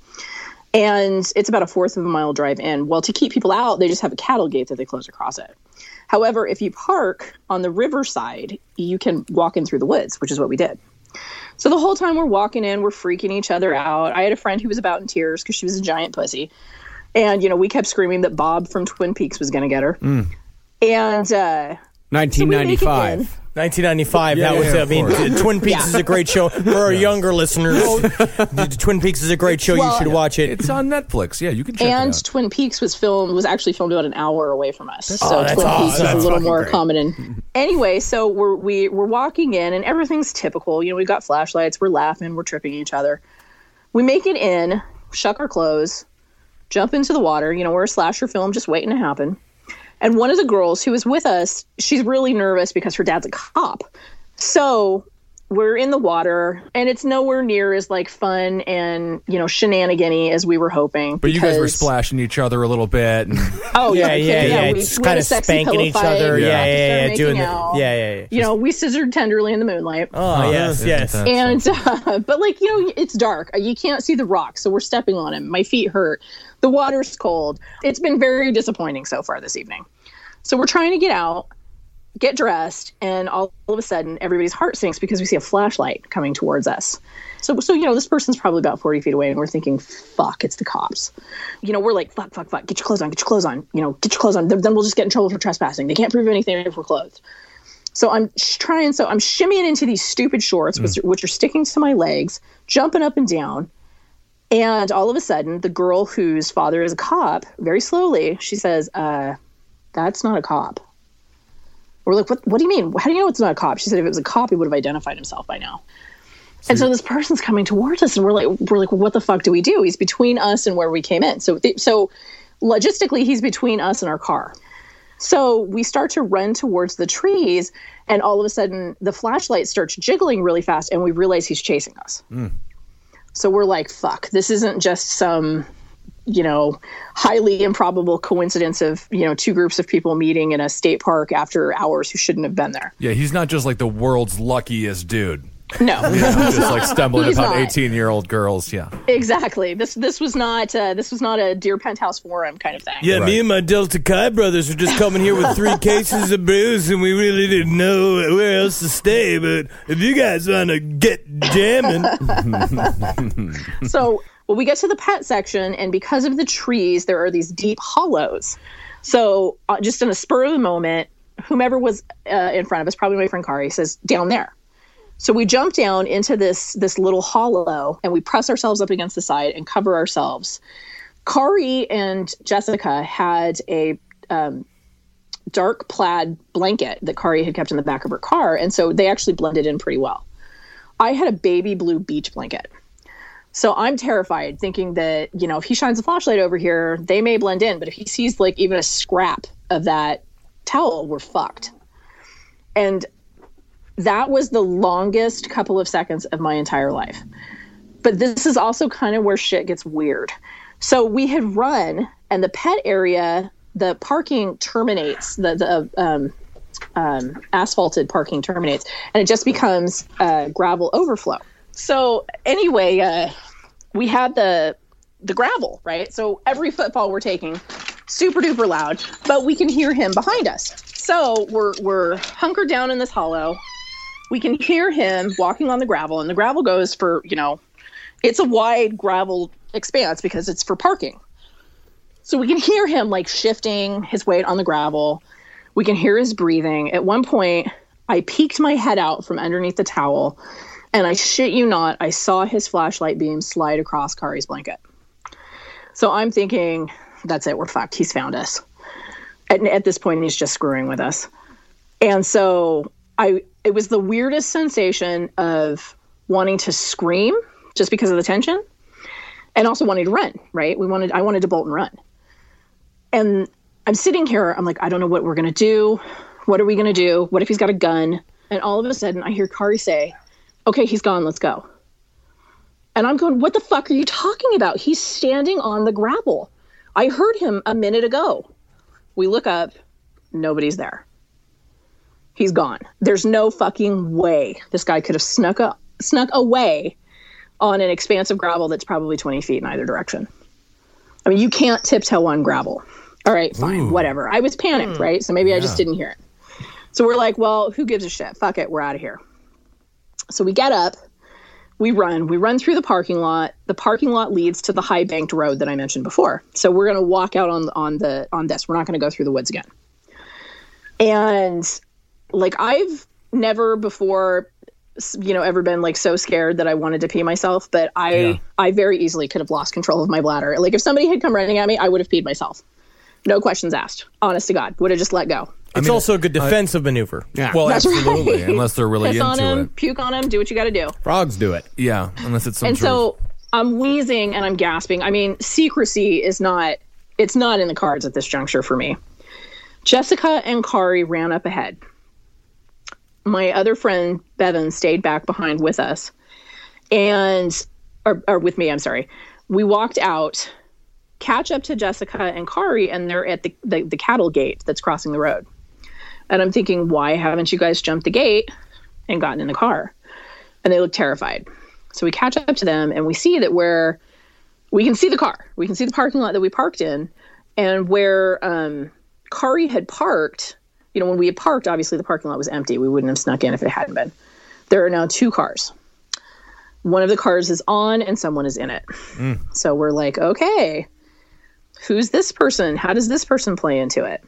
And it's about a fourth of a mile drive in. Well, to keep people out, they just have a cattle gate that they close across it. However, if you park on the riverside, you can walk in through the woods, which is what we did. So the whole time we're walking in, we're freaking each other out. I had a friend who was about in tears because she was a giant pussy. And, you know, we kept screaming that Bob from Twin Peaks was going to get her. Mm. And uh, nineteen ninety-five. nineteen ninety-five. Yeah, that was. yeah, I mean, of course. Twin Peaks Yeah. is a great show for our younger listeners. Twin Peaks is a great show. Well, you should watch it. It's on Netflix. Yeah, you can check and it out. Twin Peaks was filmed was actually filmed about an hour away from us. so oh, that's Twin awesome. Peaks is a That's little fucking more great. common. In. Anyway, so we're we, we're walking in and everything's typical. You know, we've got flashlights. We're laughing. We're tripping each other. We make it in, shuck our clothes, jump into the water. You know, we're a slasher film just waiting to happen. And one of the girls who was with us, she's really nervous because her dad's a cop. So we're in the water, and it's nowhere near as like fun and, you know, shenanigan-y as we were hoping. But you guys were because- splashing each other a little bit. And Oh yeah, yeah, yeah, yeah. We, It's we kind had a of sexy spanking pillow each fight. other. We Yeah, started yeah, yeah. making Doing the, out. yeah, yeah, yeah. You know, we scissored tenderly in the moonlight. Oh, yes, yes. And uh, but like, you know, it's dark. You can't see the rocks, so we're stepping on them. My feet hurt. The water's cold. It's been very disappointing so far this evening. So we're trying to get out, get dressed, and all of a sudden everybody's heart sinks because we see a flashlight coming towards us. So, so you know, this person's probably about forty feet away, and we're thinking, fuck, it's the cops. You know, we're like, fuck, fuck, fuck, get your clothes on, get your clothes on. You know, get your clothes on. Then then we'll just get in trouble for trespassing. They can't prove anything if we're clothed. So I'm sh- trying, so I'm shimmying into these stupid shorts, which, which are sticking to my legs, jumping up and down. And all of a sudden, the girl whose father is a cop, very slowly, she says, uh, that's not a cop. We're like, what, what do you mean? How do you know it's not a cop? She said if it was a cop, he would have identified himself by now. So and so this person's coming towards us, and we're like, we're like, well, what the fuck do we do? He's between us and where we came in. So, th- so logistically, he's between us and our car. So we start to run towards the trees, and all of a sudden, the flashlight starts jiggling really fast, and we realize he's chasing us. Mm. So we're like, fuck, this isn't just some, you know, highly improbable coincidence of, you know, two groups of people meeting in a state park after hours who shouldn't have been there. yeah, he's not just like the world's luckiest dude. No. You know, just like stumbling He's upon not. eighteen-year-old girls. Yeah. Exactly. This this was not uh, this was not a Deer Penthouse Forum kind of thing. Yeah, me and my Delta Chi brothers were just coming here with three cases of booze, and we really didn't know where else to stay. But if you guys want to get jamming, So, well, we get to the pet section, and because of the trees, there are these deep hollows. So, uh, just in a spur of the moment, whomever was uh, in front of us, probably my friend Kari, says, down there. So we jump down into this this little hollow, and we press ourselves up against the side and cover ourselves. Kari and Jessica had a um, dark plaid blanket that Kari had kept in the back of her car, and so they actually blended in pretty well. I had a baby blue beach blanket. So I'm terrified, thinking that, you know, if he shines a flashlight over here, they may blend in. But if he sees like even a scrap of that towel, we're fucked. And that was the longest couple of seconds of my entire life. But this is also kind of where shit gets weird. So we had run, and the pet area, the parking terminates, the, the um, um, asphalted parking terminates, and it just becomes uh, gravel overflow. So anyway, uh, we had the the gravel, right? So every footfall we're taking, super duper loud, but we can hear him behind us. So we're we're hunkered down in this hollow. We can hear him walking on the gravel, and the gravel goes for, you know, it's a wide gravel expanse because it's for parking. So we can hear him like shifting his weight on the gravel. We can hear his breathing. At one point, I peeked my head out from underneath the towel, and I shit you not, I saw his flashlight beam slide across Kari's blanket. So I'm thinking, that's it, we're fucked. He's found us. At, at this point, he's just screwing with us. And so I, it was the weirdest sensation of wanting to scream just because of the tension, and also wanting to run, right? We wanted, I wanted to bolt and run. And I'm sitting here, I'm like, I don't know what we're going to do. What are we going to do? What if he's got a gun? And all of a sudden I hear Kari say, okay, he's gone, let's go. And I'm going, what the fuck are you talking about? He's standing on the gravel. I heard him a minute ago. We look up, nobody's there. He's gone. There's no fucking way this guy could have snuck up, snuck away on an expanse of gravel that's probably twenty feet in either direction. I mean, you can't tiptoe on gravel. All right, fine, Ooh. whatever. I was panicked, mm. right? So maybe yeah. I just didn't hear it. So we're like, well, who gives a shit? Fuck it, we're out of here. So we get up, we run, we run through the parking lot. The parking lot leads to the high banked road that I mentioned before. So we're going to walk out on on the on this. We're not going to go through the woods again. And like, I've never before, you know, ever been like so scared that I wanted to pee myself, but I yeah. I very easily could have lost control of my bladder. Like, if somebody had come running at me, I would have peed myself. No questions asked. Honest to God, would have just let go. It's I mean, also a good defensive uh, maneuver. Yeah. Well, That's absolutely. Right. Unless they're really Piss into on him, it. puke on him, do what you got to do. Frogs do it. Yeah, unless it's some And sort so of... I'm wheezing and I'm gasping. I mean, secrecy is not, it's not in the cards at this juncture for me. Jessica and Kari ran up ahead. My other friend, Bevan, stayed back behind with us. And, or, or with me, I'm sorry. We walked out, catch up to Jessica and Kari, and they're at the, the, the cattle gate that's crossing the road. And I'm thinking, why haven't you guys jumped the gate and gotten in the car? And they look terrified. So we catch up to them, and we see that where we can see the car. We can see the parking lot that we parked in, and where um, Kari had parked, you know, when we had parked, obviously the parking lot was empty. We wouldn't have snuck in if it hadn't been. There are now two cars. One of the cars is on and someone is in it. Mm. So we're like, okay, who's this person? How does this person play into it?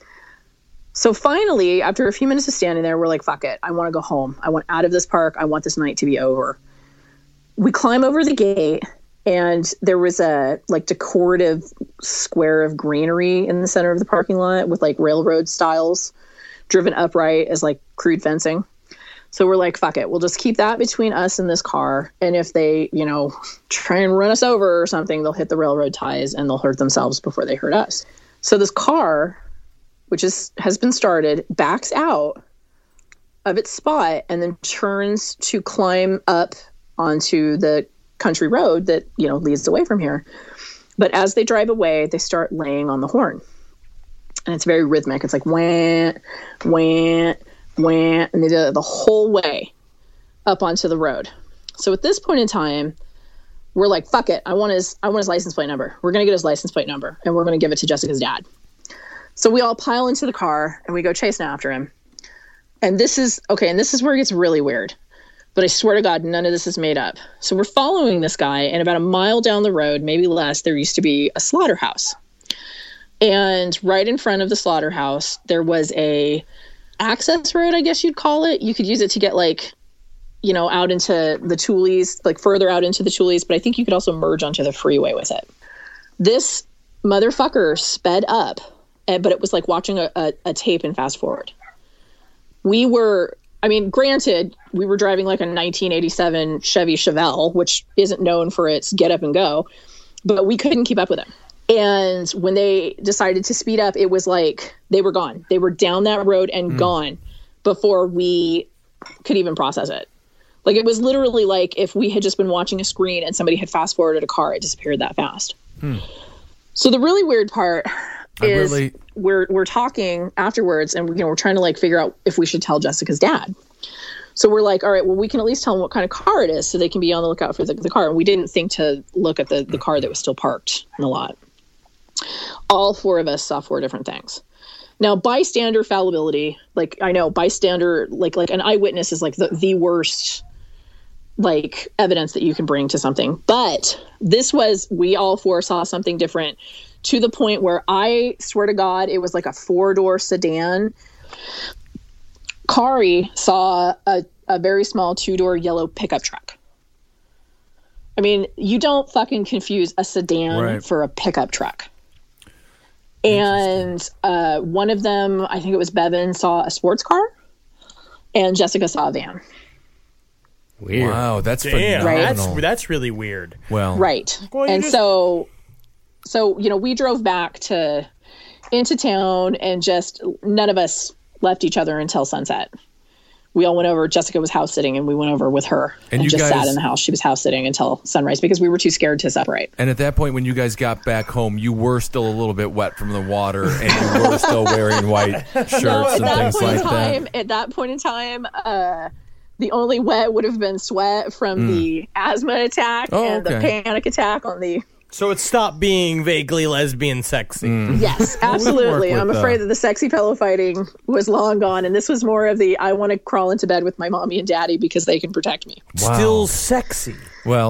So finally, after a few minutes of standing there, we're like, fuck it. I want to go home. I want out of this park. I want this night to be over. We climb over the gate, and there was a like decorative square of greenery in the center of the parking lot with like railroad stiles driven upright as like crude fencing. So we're like, fuck it. We'll just keep that between us and this car. And if they, you know, try and run us over or something, they'll hit the railroad ties and they'll hurt themselves before they hurt us. So this car, which is has been started, backs out of its spot and then turns to climb up onto the country road that, you know, leads away from here. But as they drive away, they start laying on the horn. And it's very rhythmic. It's like wah, wah, wah, and they do it the whole way up onto the road. So at this point in time, we're like, fuck it. I want his I want his license plate number. We're going to get his license plate number, and we're going to give it to Jessica's dad. So we all pile into the car, and we go chasing after him. And this is, okay, and this is where it gets really weird. But I swear to God, none of this is made up. So we're following this guy, and about a mile down the road, maybe less, there used to be a slaughterhouse. And right in front of the slaughterhouse, there was a access road, I guess you'd call it. You could use it to get, like, you know, out into the Tules, like further out into the Tules, but I think you could also merge onto the freeway with it. This motherfucker sped up, but it was like watching a, a, a tape and fast forward. We were... I mean, granted, we were driving like a nineteen eighty-seven Chevy Chevelle, which isn't known for its get up and go, but we couldn't keep up with them. And when they decided to speed up, it was like they were gone. They were down that road and mm. gone before we could even process it. Like, it was literally like if we had just been watching a screen and somebody had fast forwarded a car, it disappeared that fast. Hmm. So the really weird part is really... we're we're talking afterwards, and you know we're trying to like figure out if we should tell Jessica's dad. So we're like, all right, well, we can at least tell them what kind of car it is so they can be on the lookout for the, the car. And we didn't think to look at the, the car that was still parked in the lot. All four of us saw four different things. Now, bystander fallibility, like I know bystander, like like an eyewitness is like the, the worst like evidence that you can bring to something. But this was, we all four saw something different to the point where I swear to God, it was like a four-door sedan. Kari saw a, a very small two-door yellow pickup truck. I mean, you don't fucking confuse a sedan right. for a pickup truck. And uh, one of them, I think it was Bevan, saw a sports car, and Jessica saw a van. Weird. Wow, that's Damn, phenomenal. That's, that's really weird. Well, right. Well, and just... so, so you know, we drove back to into town, and just none of us left each other until sunset. We all went over. Jessica was house sitting, and we went over with her and, and you just guys, sat in the house. She was house sitting until sunrise because we were too scared to separate. And at that point, when you guys got back home, you were still a little bit wet from the water, and you were still wearing white shirts no, and things like time, that. At that point in time, uh, the only wet would have been sweat from mm. the asthma attack oh, and okay. the panic attack on the. So it stopped being vaguely lesbian sexy. Mm. Yes, absolutely. I'm afraid that. that the sexy pillow fighting was long gone, and this was more of the I want to crawl into bed with my mommy and daddy because they can protect me. Wow. Still sexy. Well,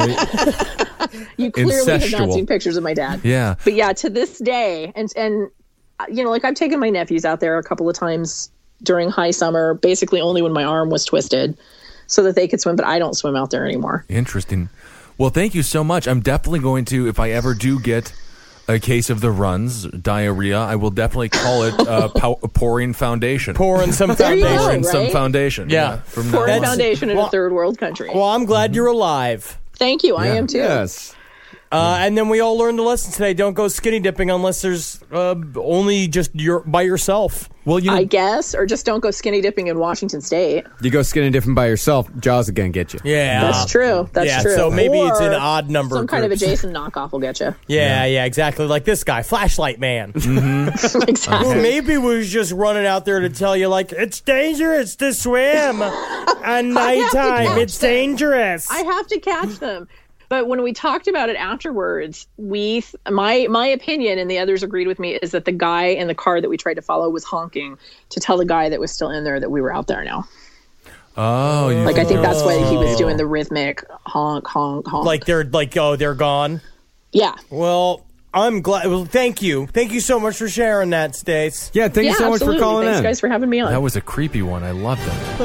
you clearly have not seen pictures of my dad. Yeah. But yeah, to this day, and and you know, like I've taken my nephews out there a couple of times during high summer, basically only when my arm was twisted, so that they could swim, but I don't swim out there anymore. Interesting. Well, thank you so much. I'm definitely going to, if I ever do get a case of the runs, diarrhea, I will definitely call it uh, pow- pouring foundation. Pouring some There you foundation. go, Pouring some right? foundation. Yeah. from Pouring now on. foundation in Well- a third world country. Well, I'm glad you're alive. Thank you. I Yeah. am too. Yes. Uh, and then we all learned a lesson today. Don't go skinny dipping unless there's uh, only just your by yourself. Well, you know, I guess, or just don't go skinny dipping in Washington State. You go skinny dipping by yourself, Jaws again get you. Yeah. That's true. That's yeah, true. so maybe Or it's an odd number. Some of kind of a groups. Jason knockoff will get you. Yeah, yeah, exactly. Like this guy, Flashlight Man. Exactly. Or maybe we was just running out there to tell you, like, it's dangerous to swim at nighttime. catch It's them. dangerous. I have to catch them. But when we talked about it afterwards, we my my opinion, and the others agreed with me, is that the guy in the car that we tried to follow was honking to tell the guy that was still in there that we were out there now. oh, you Like, I think that's why he was doing the rhythmic honk, honk, honk. Like they're like, oh, they're gone. yeah. Well, I'm glad. Well, thank you. Thank you so much for sharing that, Stace. Yeah, thank yeah, you so much absolutely. for calling Thanks, in. guys, for having me on. That was a creepy one. I loved it.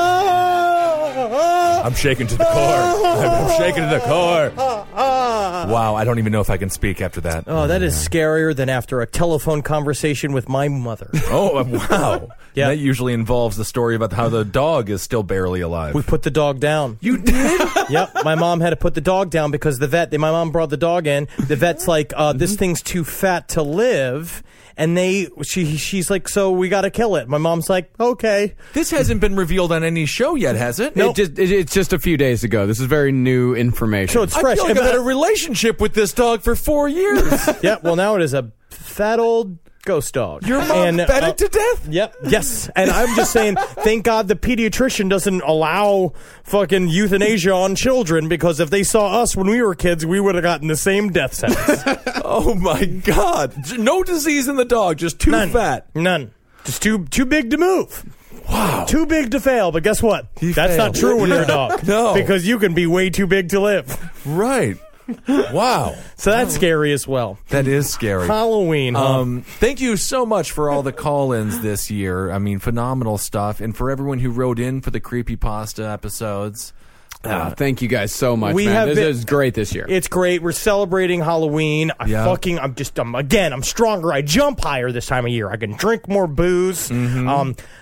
I'm I'm shaking to the core. I'm, I'm shaking to the core. Wow, I don't even know if I can speak after that. Oh, that is scarier than after a telephone conversation with my mother. Oh, uh, wow. Yeah. That usually involves the story about how the dog is still barely alive. We put the dog down. You did? Yep, my mom had to put the dog down because the vet, my mom brought the dog in. The vet's like, uh, this thing's too fat to live. And they, she, she's like, so we got to kill it. My mom's like, okay. This hasn't been revealed on any show yet, has it? It just, it, it's just a few days ago. This is very new information. So it's I fresh. feel like I've had a relationship with this dog for four years. Yeah, well, now it is a fat old ghost dog. Your mom And, fed uh, it to death? Yep. Yes. And I'm just saying, thank God the pediatrician doesn't allow fucking euthanasia on children, because if they saw us when we were kids, we would have gotten the same death sentence. Oh, my God. No disease in the dog, just too None. fat. None. Just too too big to move. Wow. Too big to fail. But guess what? He That's failed. not true when you're a dog. No. Because you can be way too big to live. Right. Wow. So that's scary as well. That is scary. Halloween, huh? Um, thank you so much for all the call-ins this year. I mean, phenomenal stuff. And for everyone who wrote in for the Creepypasta episodes. Ah, thank you guys so much, We man. have This been- is great this year. It's great. We're celebrating Halloween. I Yeah. fucking, I'm just, I'm, again, I'm stronger. I jump higher this time of year. I can drink more booze. Mm-hmm. Um,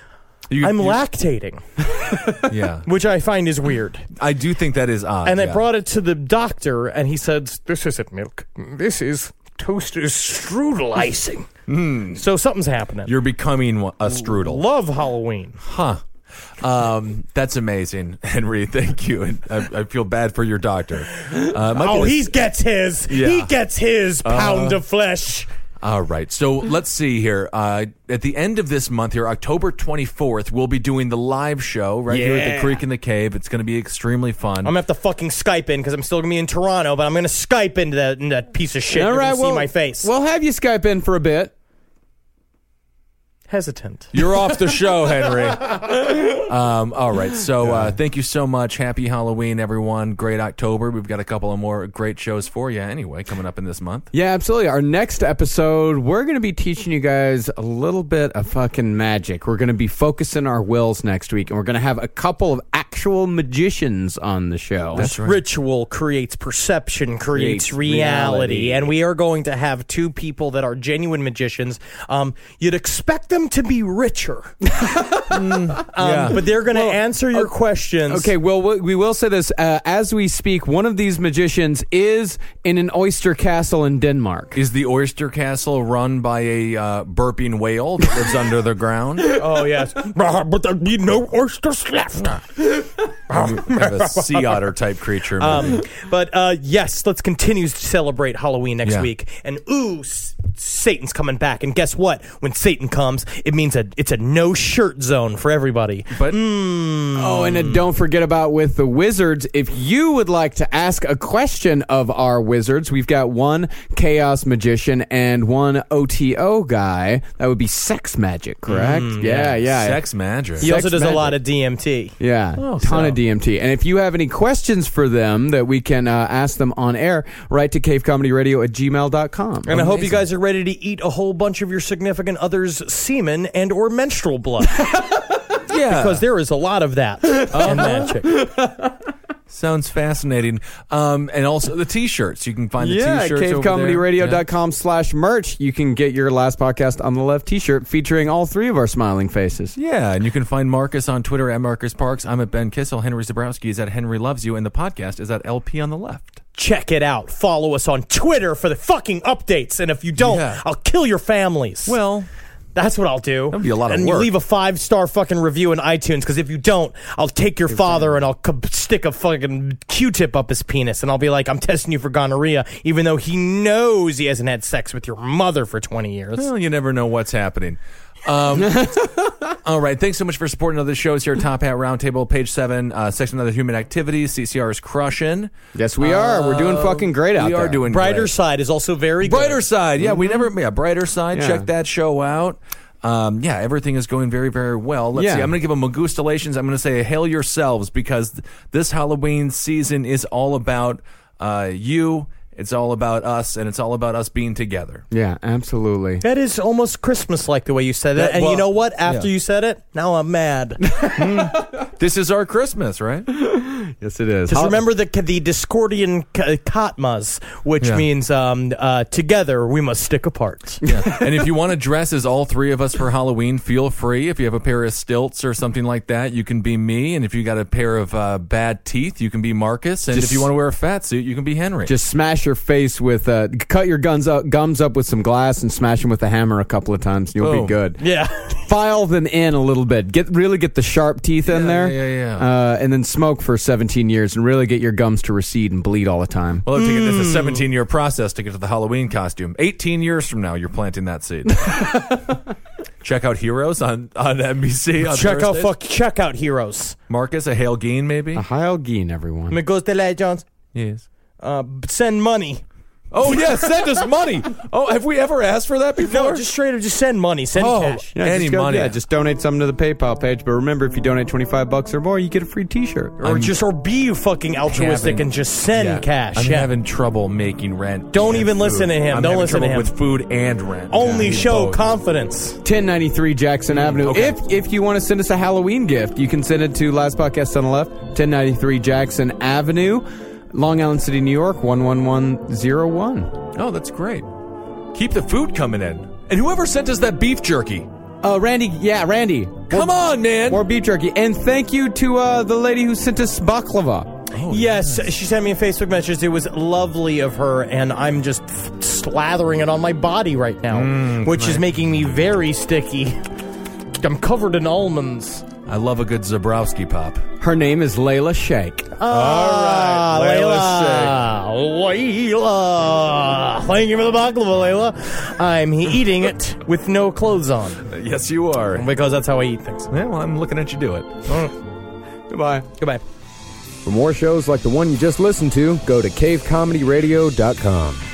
You- I'm you- lactating, Yeah. which I find is weird. I do think that is odd. And I yeah. brought it to the doctor, and he said, "This isn't milk. This is toaster strudel icing." So something's happening. You're becoming a strudel. Love Halloween. Huh. Um, that's amazing, Henry. Thank you. And I, I feel bad for your doctor. Uh, might be Oh, a- he gets his. Yeah. He gets his pound Uh, of flesh. All right. So let's see here. Uh, at the end of this month here, October twenty-fourth, we'll be doing the live show right here at the Yeah. Creek in the Cave. It's going to be extremely fun. I'm gonna have to fucking Skype in because I'm still gonna be in Toronto, but I'm gonna Skype into that, into that piece of shit. All You're right, gonna well, see my face. We'll have you Skype in for a bit. Hesitant. You're off the show, Henry. Um, all right. So uh, thank you so much. Happy Halloween, everyone. Great October. We've got a couple of more great shows for you anyway coming up in this month. Yeah, absolutely. Our next episode, we're going to be teaching you guys a little bit of fucking magic. We're going to be focusing our wills next week, and we're going to have a couple of actual magicians on the show. This ritual creates perception, creates, Creates reality, reality. and we are going to have two people that are genuine magicians. Um, you'd expect them to be richer, um, Yeah. but they're going to answer your questions. Okay, well, we we will say this. Uh, as we speak, one of these magicians is in an oyster castle in Denmark. Is the Oyster Castle run by a uh, burping whale that lives under the ground? Oh, yes. But there'd be no oysters left. Have a sea otter type creature. maybe. Um, but uh, yes, let's continue to celebrate Halloween next Yeah. week. And ooh, S- Satan's coming back. And guess what? When Satan comes, it means a it's a no shirt zone for everybody. But Oh, and then don't forget about with the wizards. If you would like to ask a question of our wizards, we've got one chaos magician and one O T O guy. That would be sex magic, correct? yeah, yeah. sex magic. He also Sex does a magic. lot of D M T. Yeah, Oh, ton so. of D M T. And if you have any questions for them that we can uh, ask them on air, write to cavecomedyradio at gmail dot com. And I hope you guys are ready to eat a whole bunch of your significant other's semen and or menstrual blood. Yeah. Because there is a lot of that in magic. Sounds fascinating. Um, and also the T-shirts. You can find the Yeah, T-shirts over cavecomedyradio there. dot com slash merch. You can get your Last Podcast on the Left t-shirt featuring all three of our smiling faces. Yeah, and you can find Marcus on Twitter at Marcus Parks. I'm at Ben Kissel. Henry Zabrowski is at Henry Loves You, and the podcast is at L P on the Left. Check it out. Follow us on Twitter for the fucking updates. And if you don't, Yeah. I'll kill your families. Well, that's what I'll do. That'd be a lot of and work. you leave a five star fucking review in iTunes, because if you don't, I'll take your father and I'll co- stick a fucking Q-tip up his penis, and I'll be like, I'm testing you for gonorrhea, even though he knows he hasn't had sex with your mother for twenty years. well, you never know what's happening. Um, all right. Thanks so much for supporting other shows here at Top Hat Roundtable, page seven, uh, section Other Human Activities. C C R is crushing. Yes, we are. We're doing fucking great out we there. are doing Brighter great. Side is also very good. Brighter Side. Yeah, we never, yeah, Brighter Side. Yeah. Check that show out. Um, yeah, everything is going very, very well. Let's Yeah. see. I'm going to give them Magustalations. I'm going to say hail yourselves, because th- this Halloween season is all about uh, you. It's all about us, and it's all about us being together. Yeah, absolutely. That is almost Christmas-like the way you said that. That- And well, you know what? After yeah. you said it, now I'm mad. This is our Christmas, right? Yes, it is. Just remember the the Discordian k- Katmas, which Yeah. means um, uh, together we must stick apart. Yeah. And if you want to dress as all three of us for Halloween, feel free. If you have a pair of stilts or something like that, you can be me. And if you got a pair of uh, bad teeth, you can be Marcus. And Just- if you want to wear a fat suit, you can be Henry. Just smash your face with, uh, cut your guns up, gums up with some glass and smash them with a hammer a couple of times, and you'll Boom. be good. Yeah. File them in a little bit. Get really get the sharp teeth in Yeah, there. yeah, yeah, Uh, and then smoke for seventeen years and really get your gums to recede and bleed all the time. Well, to get, it's a seventeen-year process to get to the Halloween costume. eighteen years from now, you're planting that seed. Check out Heroes on, on N B C. On Check out Thursdays. fuck. Check out Heroes. Marcus, a Hail Geen, maybe? A Heil Geen, everyone. Me gusta la Jones. Yes. Uh, send money. Oh, yeah, send us money. Oh, have we ever asked for that before? No, just straight up, just send money. Send Oh, cash. Yeah, Any just go- money. Yeah, just donate something to the PayPal page. But remember, if you donate twenty-five bucks or more, you get a free T-shirt. Or just or be fucking altruistic having- and just send Yeah. cash. I'm yeah. having trouble making rent. Don't and even food. listen to him. I'm Don't having listen to trouble him. with food and rent. Only Yeah, show both. confidence. ten ninety-three Jackson Avenue. okay. If if you want to send us a Halloween gift, you can send it to Last Podcast on the Left, ten ninety-three Jackson Avenue, Long Island City, New York, one one one zero one. Oh, that's great. Keep the food coming in. And whoever sent us that beef jerky, Uh, Randy, yeah, Randy. Come More- on, man. More beef jerky. And thank you to uh, the lady who sent us baklava. Oh, yes, yes, she sent me a Facebook message. It was lovely of her, and I'm just f- slathering it on my body right now, Mm, which nice. is making me very sticky. I'm covered in almonds. I love a good Zabrowski pop. Her name is Layla Sheikh. Ah, All right, Layla. Layla. Thank you for the baklava, Layla. I'm eating it with no clothes on. Yes, you are. Because that's how I eat things. Yeah, well, I'm looking at you do it. Goodbye. Goodbye. For more shows like the one you just listened to, go to cave comedy radio dot com.